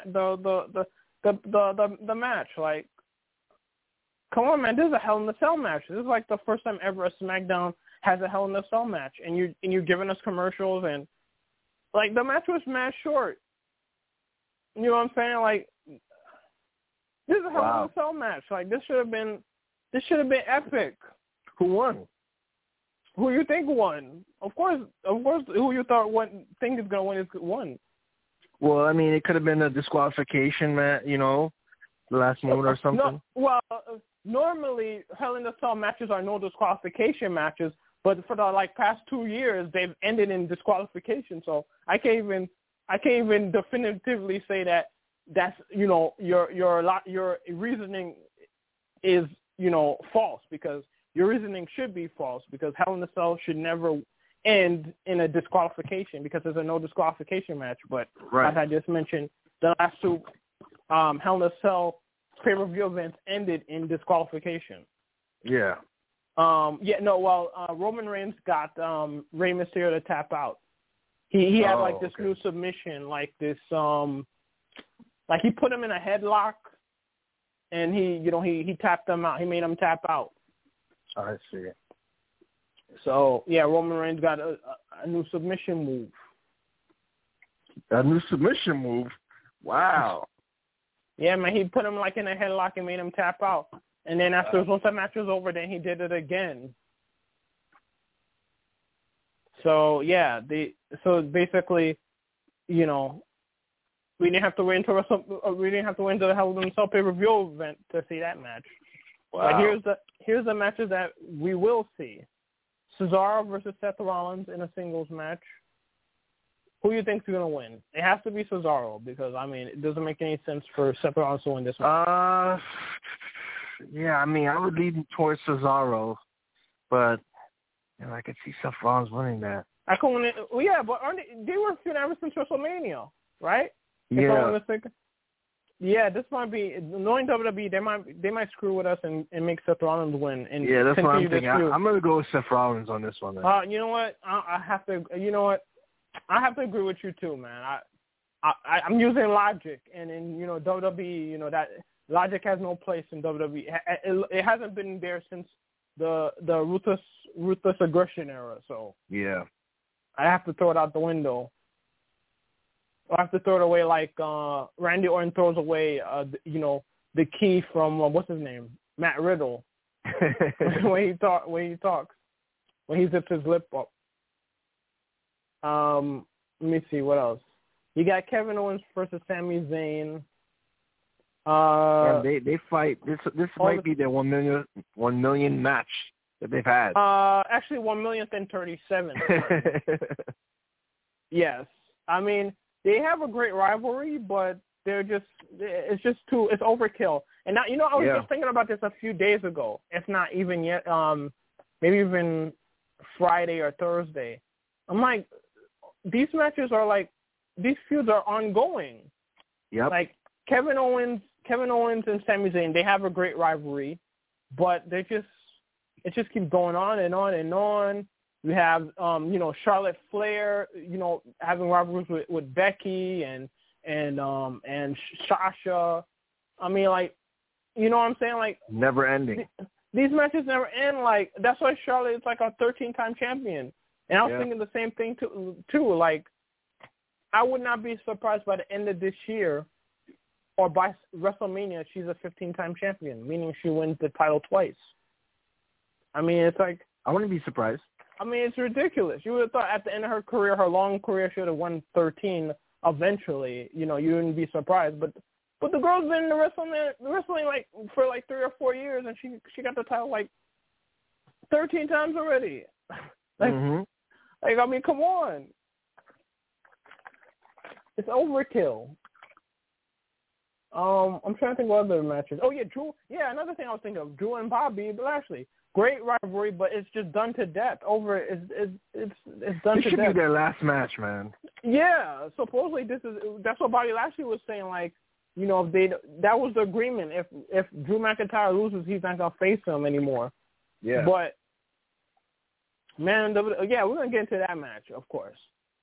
match. Like, come on, man! This is a Hell in a Cell match. This is like the first time ever a SmackDown has a Hell in a Cell match, and you're giving us commercials, and like the match was mad short. You know what I'm saying? Like, this is a Hell in a Cell match. Like, this should have been epic. Who won? Who you think won? Of course, who you thought think is going to win is won. Well, I mean, it could have been a disqualification, the last moment or something. Normally, Hell in a Cell matches are no disqualification matches, but for the past 2 years, they've ended in disqualification. So I can't even definitively say that's your reasoning is false, because your reasoning should be false, because Hell in a Cell should never end in a disqualification, because there's a no disqualification match. But as I just mentioned, the last two Hell in a Cell pay-per-view events ended in disqualification. Yeah. Roman Reigns got Rey Mysterio to tap out. He had this new submission, he put him in a headlock, and he tapped him out. He made him tap out. I see. So, yeah, Roman Reigns got a new submission move. A new submission move? Wow. Yeah, man, he put him in a headlock and made him tap out. And then once the match was over, then he did it again. So, yeah, so basically, we didn't have to wait until the Hell in a Cell pay-per-view event to see that match. Wow. But here's the matches that we will see. Cesaro versus Seth Rollins in a singles match. Who do you think is going to win? It has to be Cesaro, because, it doesn't make any sense for Seth Rollins to win this match. Yeah, I would lean towards Cesaro, but I could see Seth Rollins winning that. But they were feuding ever since WrestleMania, right? Yeah. Yeah, this might be, knowing WWE, they might screw with us and make Seth Rollins win. And yeah, that's what I'm thinking. I'm going to go with Seth Rollins on this one. Then. You know what? I have to agree with you too, man. I'm using logic, and in WWE, that logic has no place in WWE. It hasn't been there since the ruthless aggression era. So yeah, I have to throw it out the window. I have to throw it away like Randy Orton throws away, the key from what's his name, Matt Riddle, when he talks, when he zips his lip up. Let me see what else. You got Kevin Owens versus Sami Zayn. They fight. This might be their 1 million match that they've had. Actually, 1,037,000. Yes, they have a great rivalry, but it's overkill. And now, I was just thinking about this a few days ago, if not even yet, maybe even Friday or Thursday. I'm like, these matches are like, these feuds are ongoing. Yep. Like Kevin Owens and Sami Zayn, they have a great rivalry, but it just keeps going on and on and on. You have, Charlotte Flair, having rivalries with Becky and Sasha. I mean, like, you know what I'm saying? Like, never ending. These matches never end. Like, that's why Charlotte is like a 13-time champion. And I was thinking the same thing too. Like, I would not be surprised by the end of this year or by WrestleMania she's a 15-time champion, meaning she wins the title twice. I mean, it's like, I wouldn't be surprised. I mean, it's ridiculous. You would have thought at the end of her career, her long career, she would have won 13 eventually. You wouldn't be surprised. But the girl's been in the wrestling like for like 3 or 4 years, and she got the title like 13 times already. Like, I mean, come on. It's overkill. I'm trying to think of other matches. Oh, yeah, Drew. Yeah, another thing I was thinking of, Drew and Bobby Lashley. Great rivalry, but it's just done to death. It's done to death. This should be their last match, man. Yeah, supposedly that's what Bobby Lashley was saying. Like, if that was the agreement. If Drew McIntyre loses, he's not gonna face him anymore. Yeah. But man, we're gonna get into that match, of course.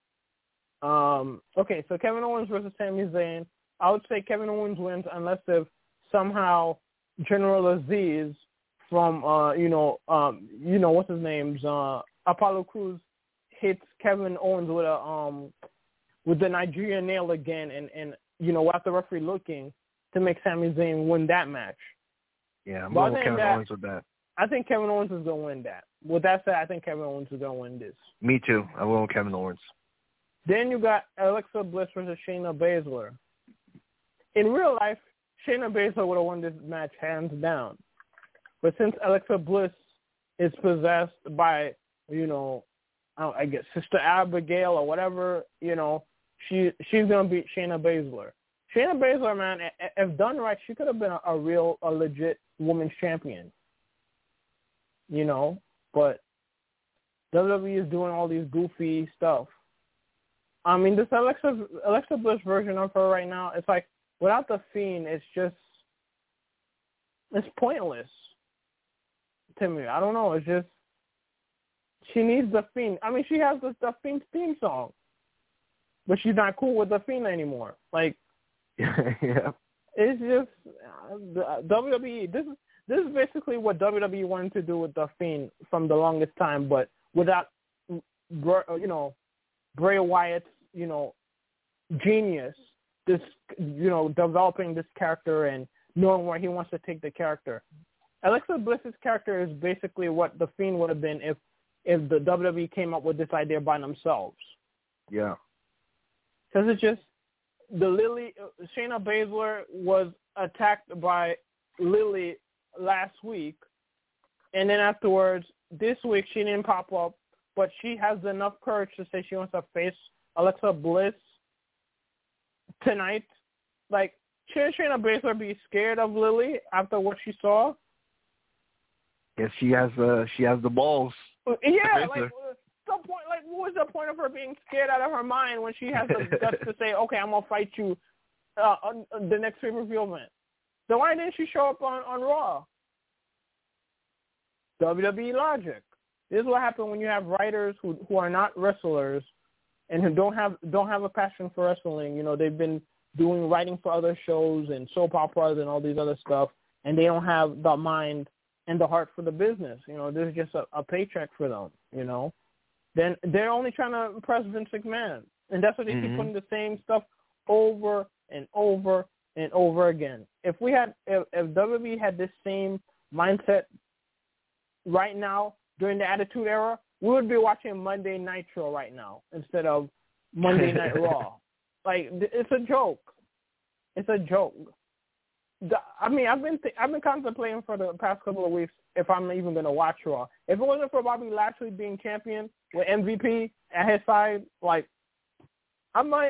Okay, so Kevin Owens versus Sami Zayn. I would say Kevin Owens wins unless if somehow General Aziz from what's his name's Apollo Crews hits Kevin Owens with the Nigerian nail again, and without the referee looking, to make Sami Zayn win that match. Yeah, I'm going with Kevin Owens with that. I think Kevin Owens is going to win that. With that said, I think Kevin Owens is going to win this. Me too. I will with Kevin Owens. Then you got Alexa Bliss versus Shayna Baszler. In real life, Shayna Baszler would have won this match hands down. But since Alexa Bliss is possessed by, I guess Sister Abigail or whatever, she's going to beat Shayna Baszler. Shayna Baszler, man, if done right, she could have been a legit women's champion. But WWE is doing all these goofy stuff. I mean, this Alexa Bliss version of her right now, it's like, without the Fiend, it's pointless to me. I don't know. It's just, she needs the Fiend. I mean, she has the Fiend's theme song, but she's not cool with the Fiend anymore. Like, yeah. It's just WWE. This is basically what WWE wanted to do with the Fiend from the longest time, but without, Bray Wyatt's, genius. This, developing this character and knowing where he wants to take the character. Alexa Bliss's character is basically what the Fiend would have been if the WWE came up with this idea by themselves. Yeah. Because it's just, Shayna Baszler was attacked by Lily last week, and then afterwards, this week she didn't pop up, but she has enough courage to say she wants to face Alexa Bliss tonight. Like, should Shayna Baszler be scared of Lily after what she saw? Yes, she has the balls. Yeah, like what was the point of her being scared out of her mind when she has the guts to say, okay, I'm gonna fight you on the next pay-per-view event? Then why didn't she show up on Raw? WWE logic. This is what happens when you have writers who are not wrestlers and who don't have a passion for wrestling. They've been doing writing for other shows and soap operas and all these other stuff, and they don't have the mind and the heart for the business. This is just a paycheck for them, Then they're only trying to impress Vince McMahon. And that's why they keep putting the same stuff over and over and over again. If WWE had this same mindset right now during the Attitude Era, we would be watching Monday Nitro right now instead of Monday Night Raw. Like, it's a joke. It's a joke. I've been contemplating for the past couple of weeks if I'm even going to watch Raw. If it wasn't for Bobby Lashley being champion with MVP at his side, like, I might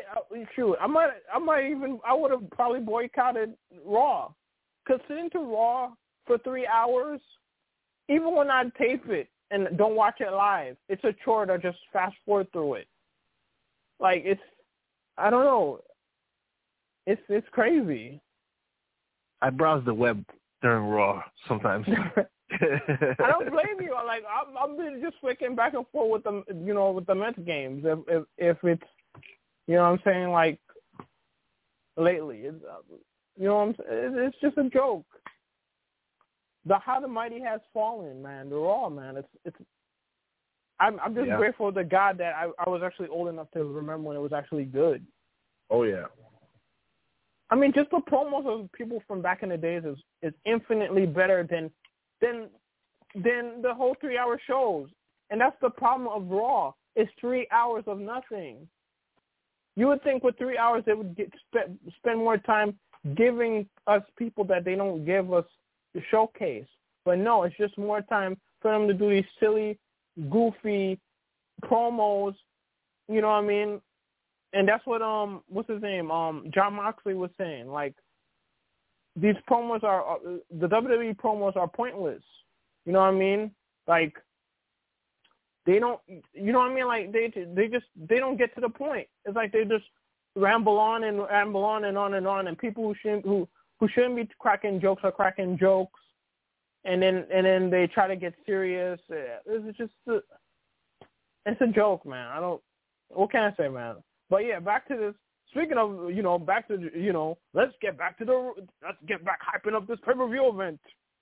I would have probably boycotted Raw. Because sitting to Raw for 3 hours, even when I tape it and don't watch it live, it's a chore to just fast forward through it. Like, I don't know. It's crazy. I browse the web during Raw sometimes. I don't blame you. Like, I'm just flicking back and forth with the Mets games. If it's, you know what I'm saying, like, lately. It's, you know what I'm saying? It's just a joke. How the mighty has fallen, man. The Raw, man. I'm just grateful to God that I was actually old enough to remember when it was actually good. Oh, yeah. I mean, just the promos of people from back in the days is infinitely better than the whole 3-hour shows. And that's the problem of Raw. It's 3 hours of nothing. You would think with 3 hours they would spend more time giving us people that they don't give us the showcase. But no, it's just more time for them to do these silly, goofy promos, you know what I mean? And that's what what's his name? John Moxley was saying. Like, these promos are the WWE promos are pointless. You know what I mean? Like, they don't, you know what I mean? Like, they don't get to the point. It's like they just ramble on and on and on and on, and people who shouldn't be cracking jokes are cracking jokes, and then they try to get serious. It's just it's a joke, man. What can I say, man? But yeah, back to this. Speaking of, let's get back hyping up this pay-per-view event.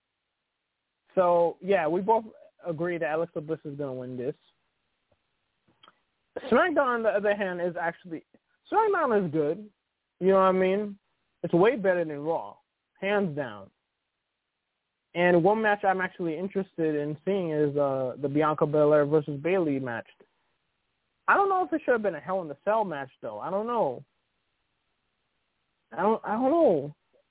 So yeah, we both agree that Alexa Bliss is going to win this. SmackDown, on the other hand, SmackDown is good. You know what I mean? It's way better than Raw, hands down. And one match I'm actually interested in seeing is the Bianca Belair versus Bayley match. I don't know if it should have been a Hell in a Cell match, though. I don't know. I don't know.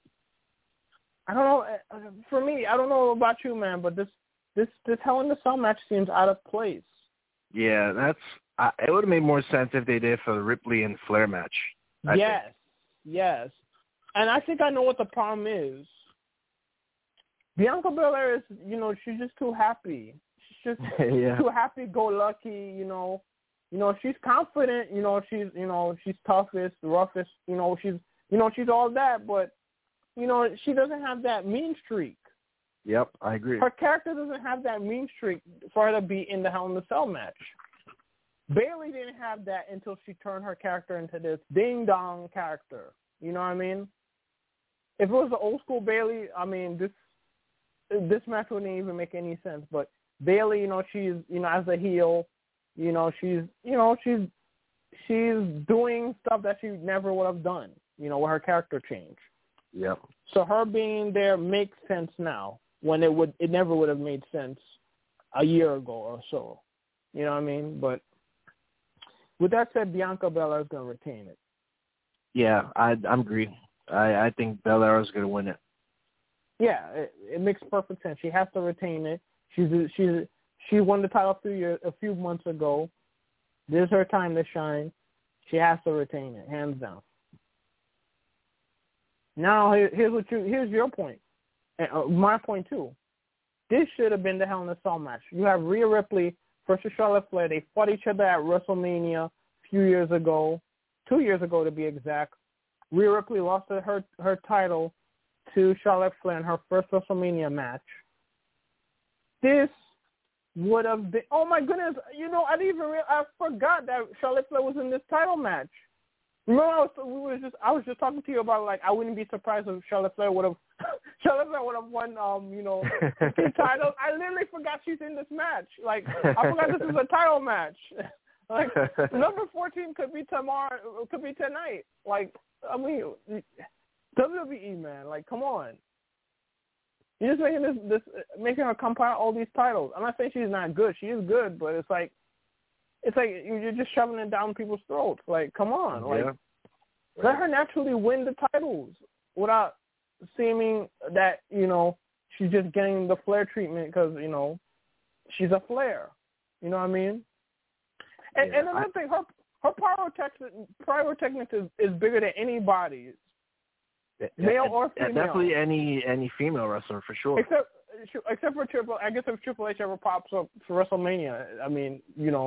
For me, I don't know about you, man, but this Hell in a Cell match seems out of place. Yeah, it would have made more sense if they did for the Ripley and Flair match. Yes. And I think I know what the problem is. Bianca Belair is, she's just too happy. She's just too happy-go-lucky, she's confident, she's toughest, roughest, she's all that, but, she doesn't have that mean streak. Yep, I agree. Her character doesn't have that mean streak for her to be in the Hell in a Cell match. Bayley didn't have that until she turned her character into this ding-dong character. You know what I mean? If it was the old school Bayley, I mean, this match wouldn't even make any sense. But Bayley, she's, as a heel, she's doing stuff that she never would have done, with her character change. Yep. So her being there makes sense now when it never would have made sense a year ago or so. You know what I mean? But with that said, Bianca Belair is going to retain it. Yeah, I'm agree. I think Belair is going to win it. Yeah, it makes perfect sense. She has to retain it. She won the title a few months ago. This is her time to shine. She has to retain it, hands down. Now here's your point, and my point too. This should have been the Hell in a Cell match. You have Rhea Ripley versus Charlotte Flair. They fought each other at WrestleMania a few years ago, 2 years ago to be exact. Rhea Ripley lost her title to Charlotte Flair in her first WrestleMania match. This would have been, oh my goodness, I forgot that Charlotte Flair was in this title match. Remember, I was just talking to you about, like, I wouldn't be surprised if Charlotte Flair would have won, 2 titles. I literally forgot she's in this match. Like, I forgot this is a title match. Like, number 14 could be tomorrow, could be tonight. Like, I mean, WWE, man, like, come on. You're just making her compile all these titles. I'm not saying she's not good. She is good, but it's like you're just shoving it down people's throats. Like, come on. Like, let her naturally win the titles without seeming that, she's just getting the Flair treatment because, she's a Flair. You know what I mean? And another thing, her pyrotechnics is bigger than anybody's, male or female. Definitely any female wrestler for sure. Except for Triple, I guess if Triple H ever pops up for WrestleMania, I mean,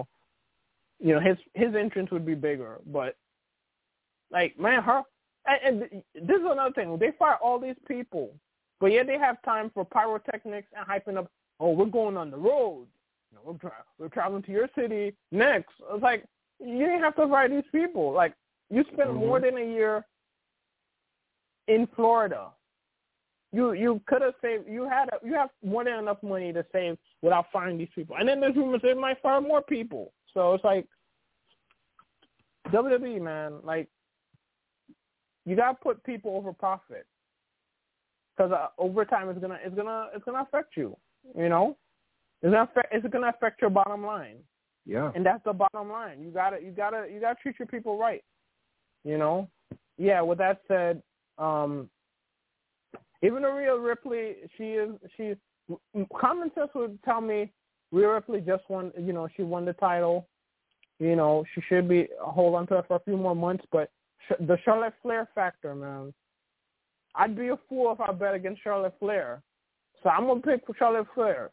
his entrance would be bigger. But like, man, and this is another thing. They fire all these people, but yet they have time for pyrotechnics and hyping up. Oh, we're going on the road. We're traveling to your city next. It's like, you didn't have to fire these people. Like, you spent more than a year in Florida. You could have saved. You have more than enough money to save without firing these people. And then there's rumors they might fire more people. So it's like, WWE, man, like, you gotta put people over profit, because over time it's gonna affect you. It's gonna affect your bottom line. Yeah. And that's the bottom line. You gotta treat your people right. Yeah. With that said, even Rhea Ripley, she's common sense would tell me Rhea Ripley just won. She won the title. She should be hold on to it for a few more months. But the Charlotte Flair factor, man, I'd be a fool if I bet against Charlotte Flair. So I'm gonna pick Charlotte Flair.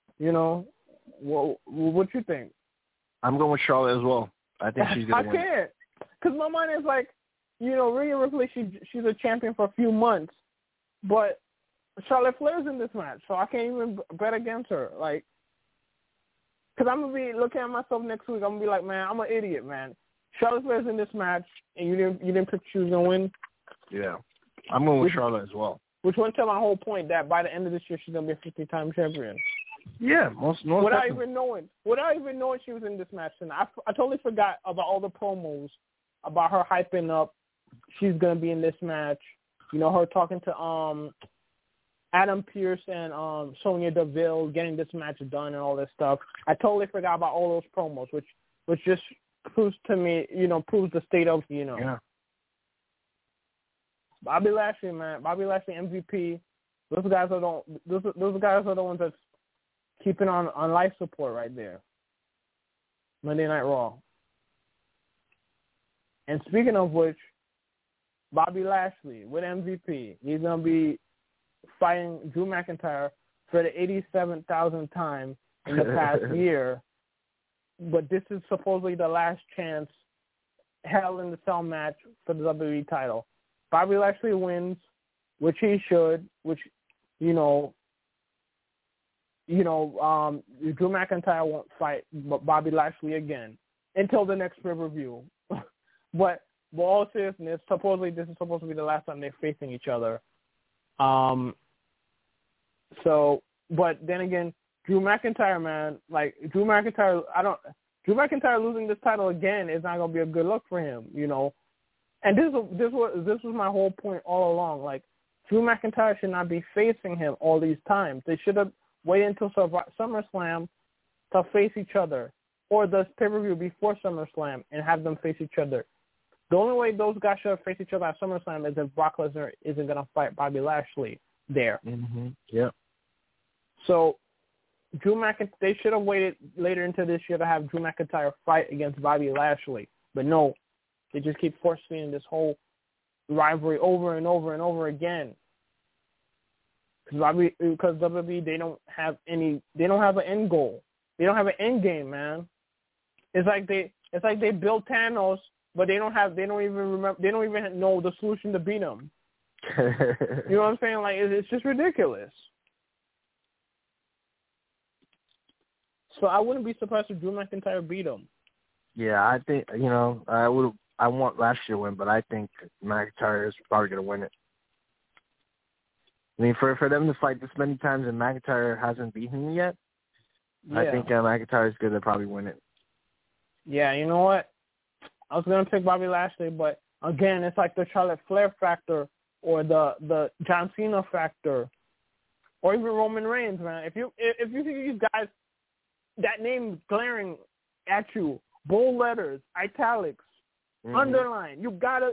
What you think? I'm going with Charlotte as well. I think she's gonna win. I can't, because my mind is like, Rhea Ripley, she's a champion for a few months, but Charlotte Flair's in this match, so I can't even bet against her. Like, because I'm gonna be looking at myself next week. I'm gonna be like, man, I'm an idiot, man. Charlotte Flair's in this match, and you didn't pick she was gonna win. Yeah, I'm going with Charlotte as well. Which went to my whole point that by the end of this year she's gonna be a 50-time champion. Yeah, most without definitely. even knowing she was in this match, and I totally forgot about all the promos about her hyping up. She's gonna be in this match. Her talking to Adam Pearce and Sonya Deville, getting this match done and all this stuff. I totally forgot about all those promos, which just proves to me, proves the state of, Yeah. Bobby Lashley, man. Bobby Lashley MVP. Those guys are the ones that's keeping on life support right there. Monday Night Raw. And speaking of which, Bobby Lashley with MVP. He's going to be fighting Drew McIntyre for the 87,000th time in the past year. But this is supposedly the last chance Hell in the Cell match for the WWE title. Bobby Lashley wins, which he should, which, Drew McIntyre won't fight Bobby Lashley again until the next pay-per-view. But all seriousness, supposedly this is supposed to be the last time they're facing each other. But then again, Drew McIntyre, man, Drew McIntyre losing this title again is not gonna be a good look for him, And this was my whole point all along. Like, Drew McIntyre should not be facing him all these times. They should have waited until SummerSlam to face each other, or the pay-per-view before SummerSlam and have them face each other. The only way those guys should have faced each other at SummerSlam is if Brock Lesnar isn't going to fight Bobby Lashley there. Mm-hmm. Yeah. So Drew McIntyre, they should have waited later into this year to have Drew McIntyre fight against Bobby Lashley. But no, they just keep force-feeding this whole rivalry over and over and over again. Because WWE, they don't have an end goal. They don't have an end game, man. It's like they built Thanos, but they don't even know the solution to beat him. You know what I'm saying? Like, it's just ridiculous. So I wouldn't be surprised if Drew McIntyre beat him. Yeah, I think, I want Lashley to win, but I think McIntyre is probably going to win it. I mean, for them to fight this many times and McIntyre hasn't beaten him yet, yeah. I think McIntyre is going to probably win it. Yeah, you know what? I was going to pick Bobby Lashley, but again, it's like the Charlotte Flair factor or the John Cena factor or even Roman Reigns, man. If you see these guys, that name glaring at you, bold letters, italics, underline, you're gonna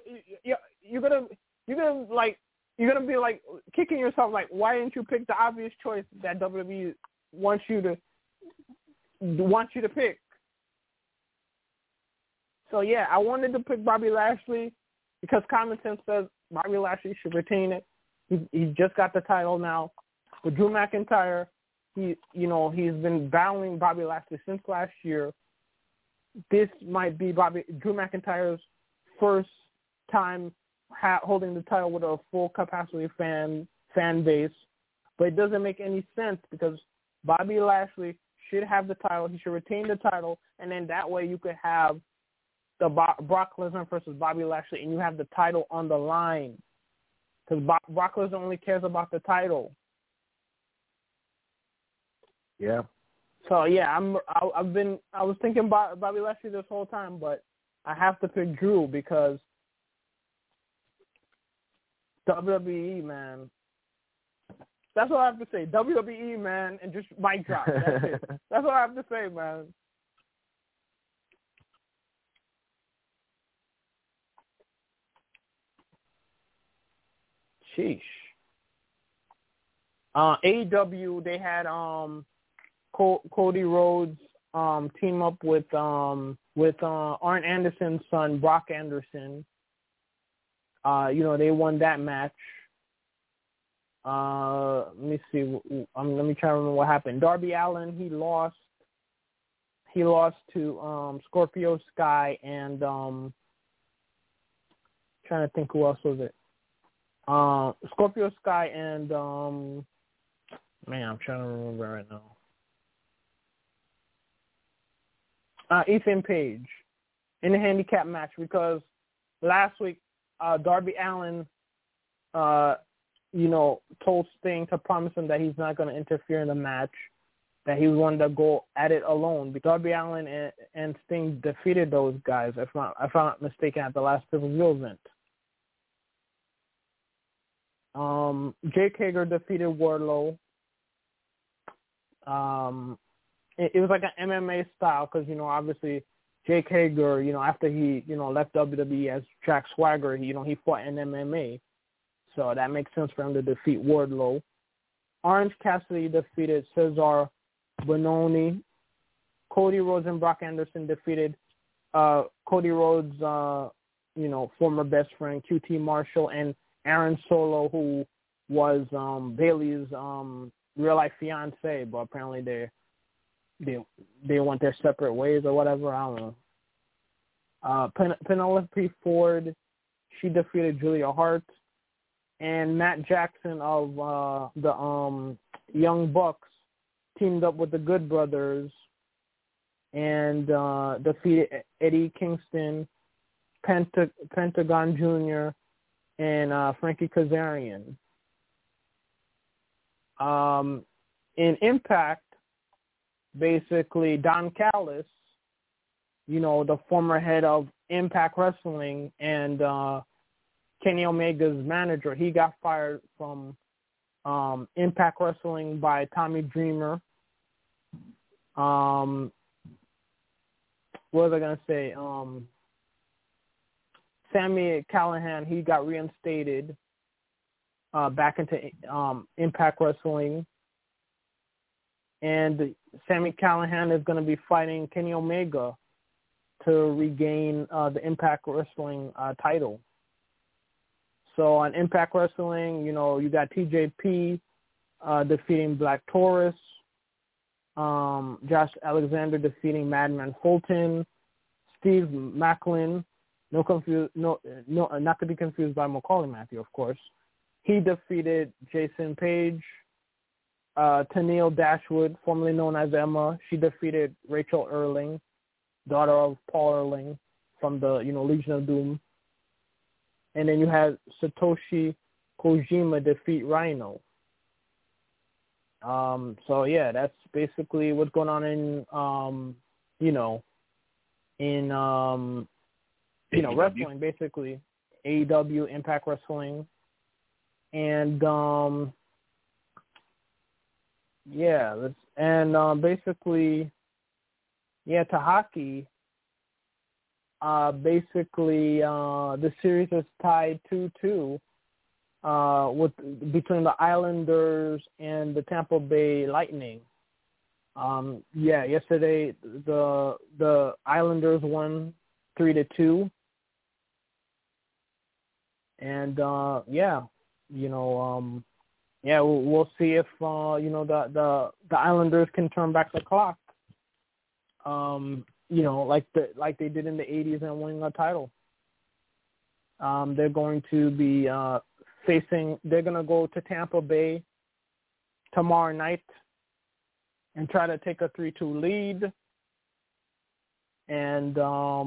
be like kicking yourself, like, why didn't you pick the obvious choice that WWE wants you to pick? So, yeah, I wanted to pick Bobby Lashley because common sense says Bobby Lashley should retain it. He just got the title now. With Drew McIntyre, he's been battling Bobby Lashley since last year. This might be Drew McIntyre's first time holding the title with a full capacity fan base, but it doesn't make any sense because Bobby Lashley should have the title. He should retain the title, and then that way you could have the Brock Lesnar versus Bobby Lashley, and you have the title on the line because Brock Lesnar only cares about the title. Yeah. So yeah, I was thinking about Bobby Lashley this whole time, but I have to pick Drew because WWE, man. That's all I have to say. WWE, man, and just mic drop. That's it. That's all I have to say, man. Sheesh. AEW, they had Cody Rhodes team up with Arn Anderson's son, Brock Anderson. They won that match. Let me see. Let me try to remember what happened. Darby Allin, he lost. He lost to Scorpio Sky and trying to think who else was it. Scorpio Sky and I'm trying to remember right now. Ethan Page in a handicap match because last week Darby Allin told Sting to promise him that he's not going to interfere in the match, that he wanted to go at it alone. Because Darby Allin and Sting defeated those guys, if I'm not mistaken, at the last pay-per-view event. Jake Hager defeated Wardlow. It was like an MMA style because, obviously Jake Hager, after he, left WWE as Jack Swagger, he fought in MMA. So that makes sense for him to defeat Wardlow. Orange Cassidy defeated Cesar Bononi. Cody Rhodes and Brock Anderson defeated Cody Rhodes, former best friend, QT Marshall, and Aaron Solo, who was Bayley's real-life fiance, but apparently they went their separate ways or whatever. I don't know. Penelope Ford, she defeated Julia Hart. And Matt Jackson of the Young Bucks teamed up with the Good Brothers and defeated Eddie Kingston, Pentagon Jr., and Frankie Kazarian. In Impact, basically, Don Callis, the former head of Impact Wrestling and Kenny Omega's manager, he got fired from Impact Wrestling by Tommy Dreamer. What was I going to say? Sami Callihan, he got reinstated back into Impact Wrestling. And Sami Callihan is going to be fighting Kenny Omega to regain the Impact Wrestling title. So on Impact Wrestling, you got TJP defeating Black Taurus, Josh Alexander defeating Madman Fulton, Steve Macklin, not to be confused by Macaulay Matthew, of course. He defeated Jason Page. Tennille Dashwood, formerly known as Emma, she defeated Rachel Erling, daughter of Paul Erling from the Legion of Doom. And then you had Satoshi Kojima defeat Rhino. So yeah, that's basically what's going on in wrestling, basically AEW, Impact Wrestling, and basically to hockey. Basically, the series is tied 2-2 between the Islanders and the Tampa Bay Lightning. Yesterday the Islanders won 3-2. And we'll see if the Islanders can turn back the clock. Like they did in the 80s and winning a title. They're going to be they're going to go to Tampa Bay tomorrow night and try to take a 3-2 lead. And,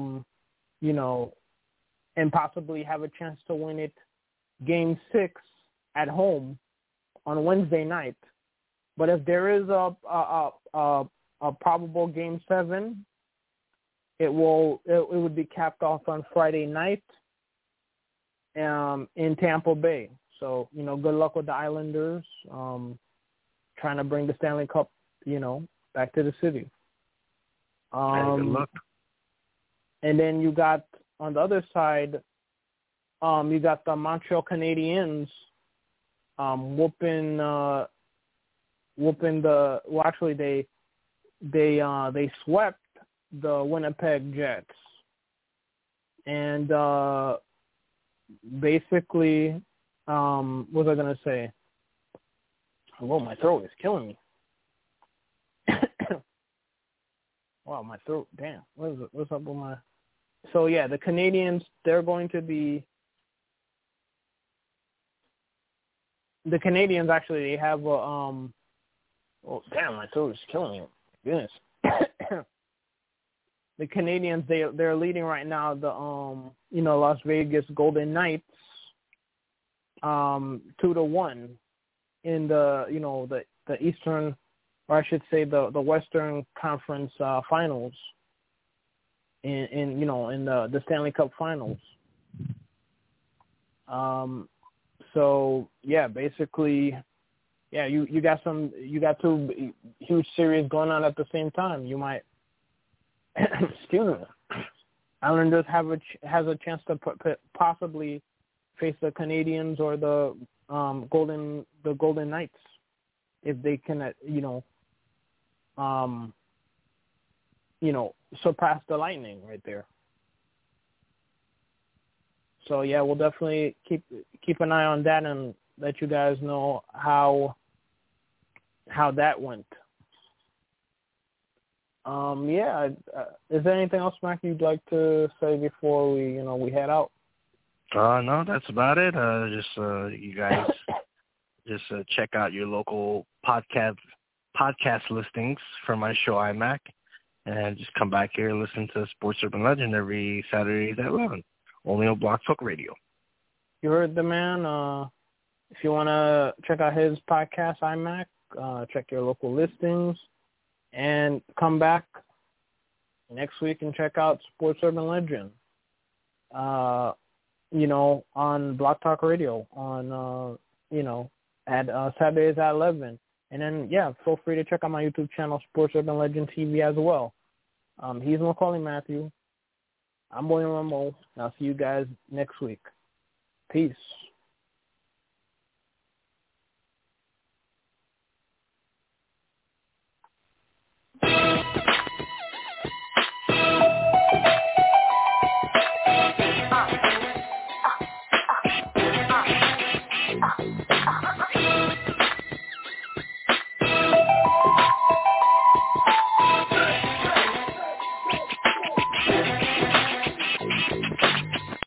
and possibly have a chance to win it Game 6 at home on Wednesday night. But if there is a probable Game 7, it would be capped off on Friday night in Tampa Bay. So, good luck with the Islanders trying to bring the Stanley Cup, back to the city. Good luck. And then you got, on the other side, you got the Montreal Canadiens whooping they swept the Winnipeg Jets. And basically, what was I going to say? Whoa, my throat is killing me. Wow, my throat, damn. What's up with my... So, yeah, the Canadiens, they're going to be... The Canadiens, actually, they have a... Oh, damn, my throat is killing me. Goodness. The Canadiens, they're leading right now the, Las Vegas Golden Knights 2-1 in the Eastern, or I should say the Western Conference Finals in the Stanley Cup Finals. So yeah, basically, yeah, you got two huge series going on at the same time. You might, excuse me, Islanders has a chance to possibly face the Canadiens or the Golden Knights if they can surpass the Lightning right there. So yeah, we'll definitely keep an eye on that and let you guys know how that went. Is there anything else, Mac, you'd like to say before we head out? No, that's about it. You guys just check out your local podcast listings for my show iMac, and just come back here and listen to Sports Urban Legend every Saturday at 11, only on Blog Talk Radio. You heard the man. If you want to check out his podcast iMac, check your local listings, and come back next week and check out Sports Urban Legend. On Blog Talk Radio on at Saturdays at 11. And then, yeah, feel free to check out my YouTube channel, Sports Urban Legend TV, as well. He's Macaulay Matthew. I'm William Rameau. I'll see you guys next week. Peace.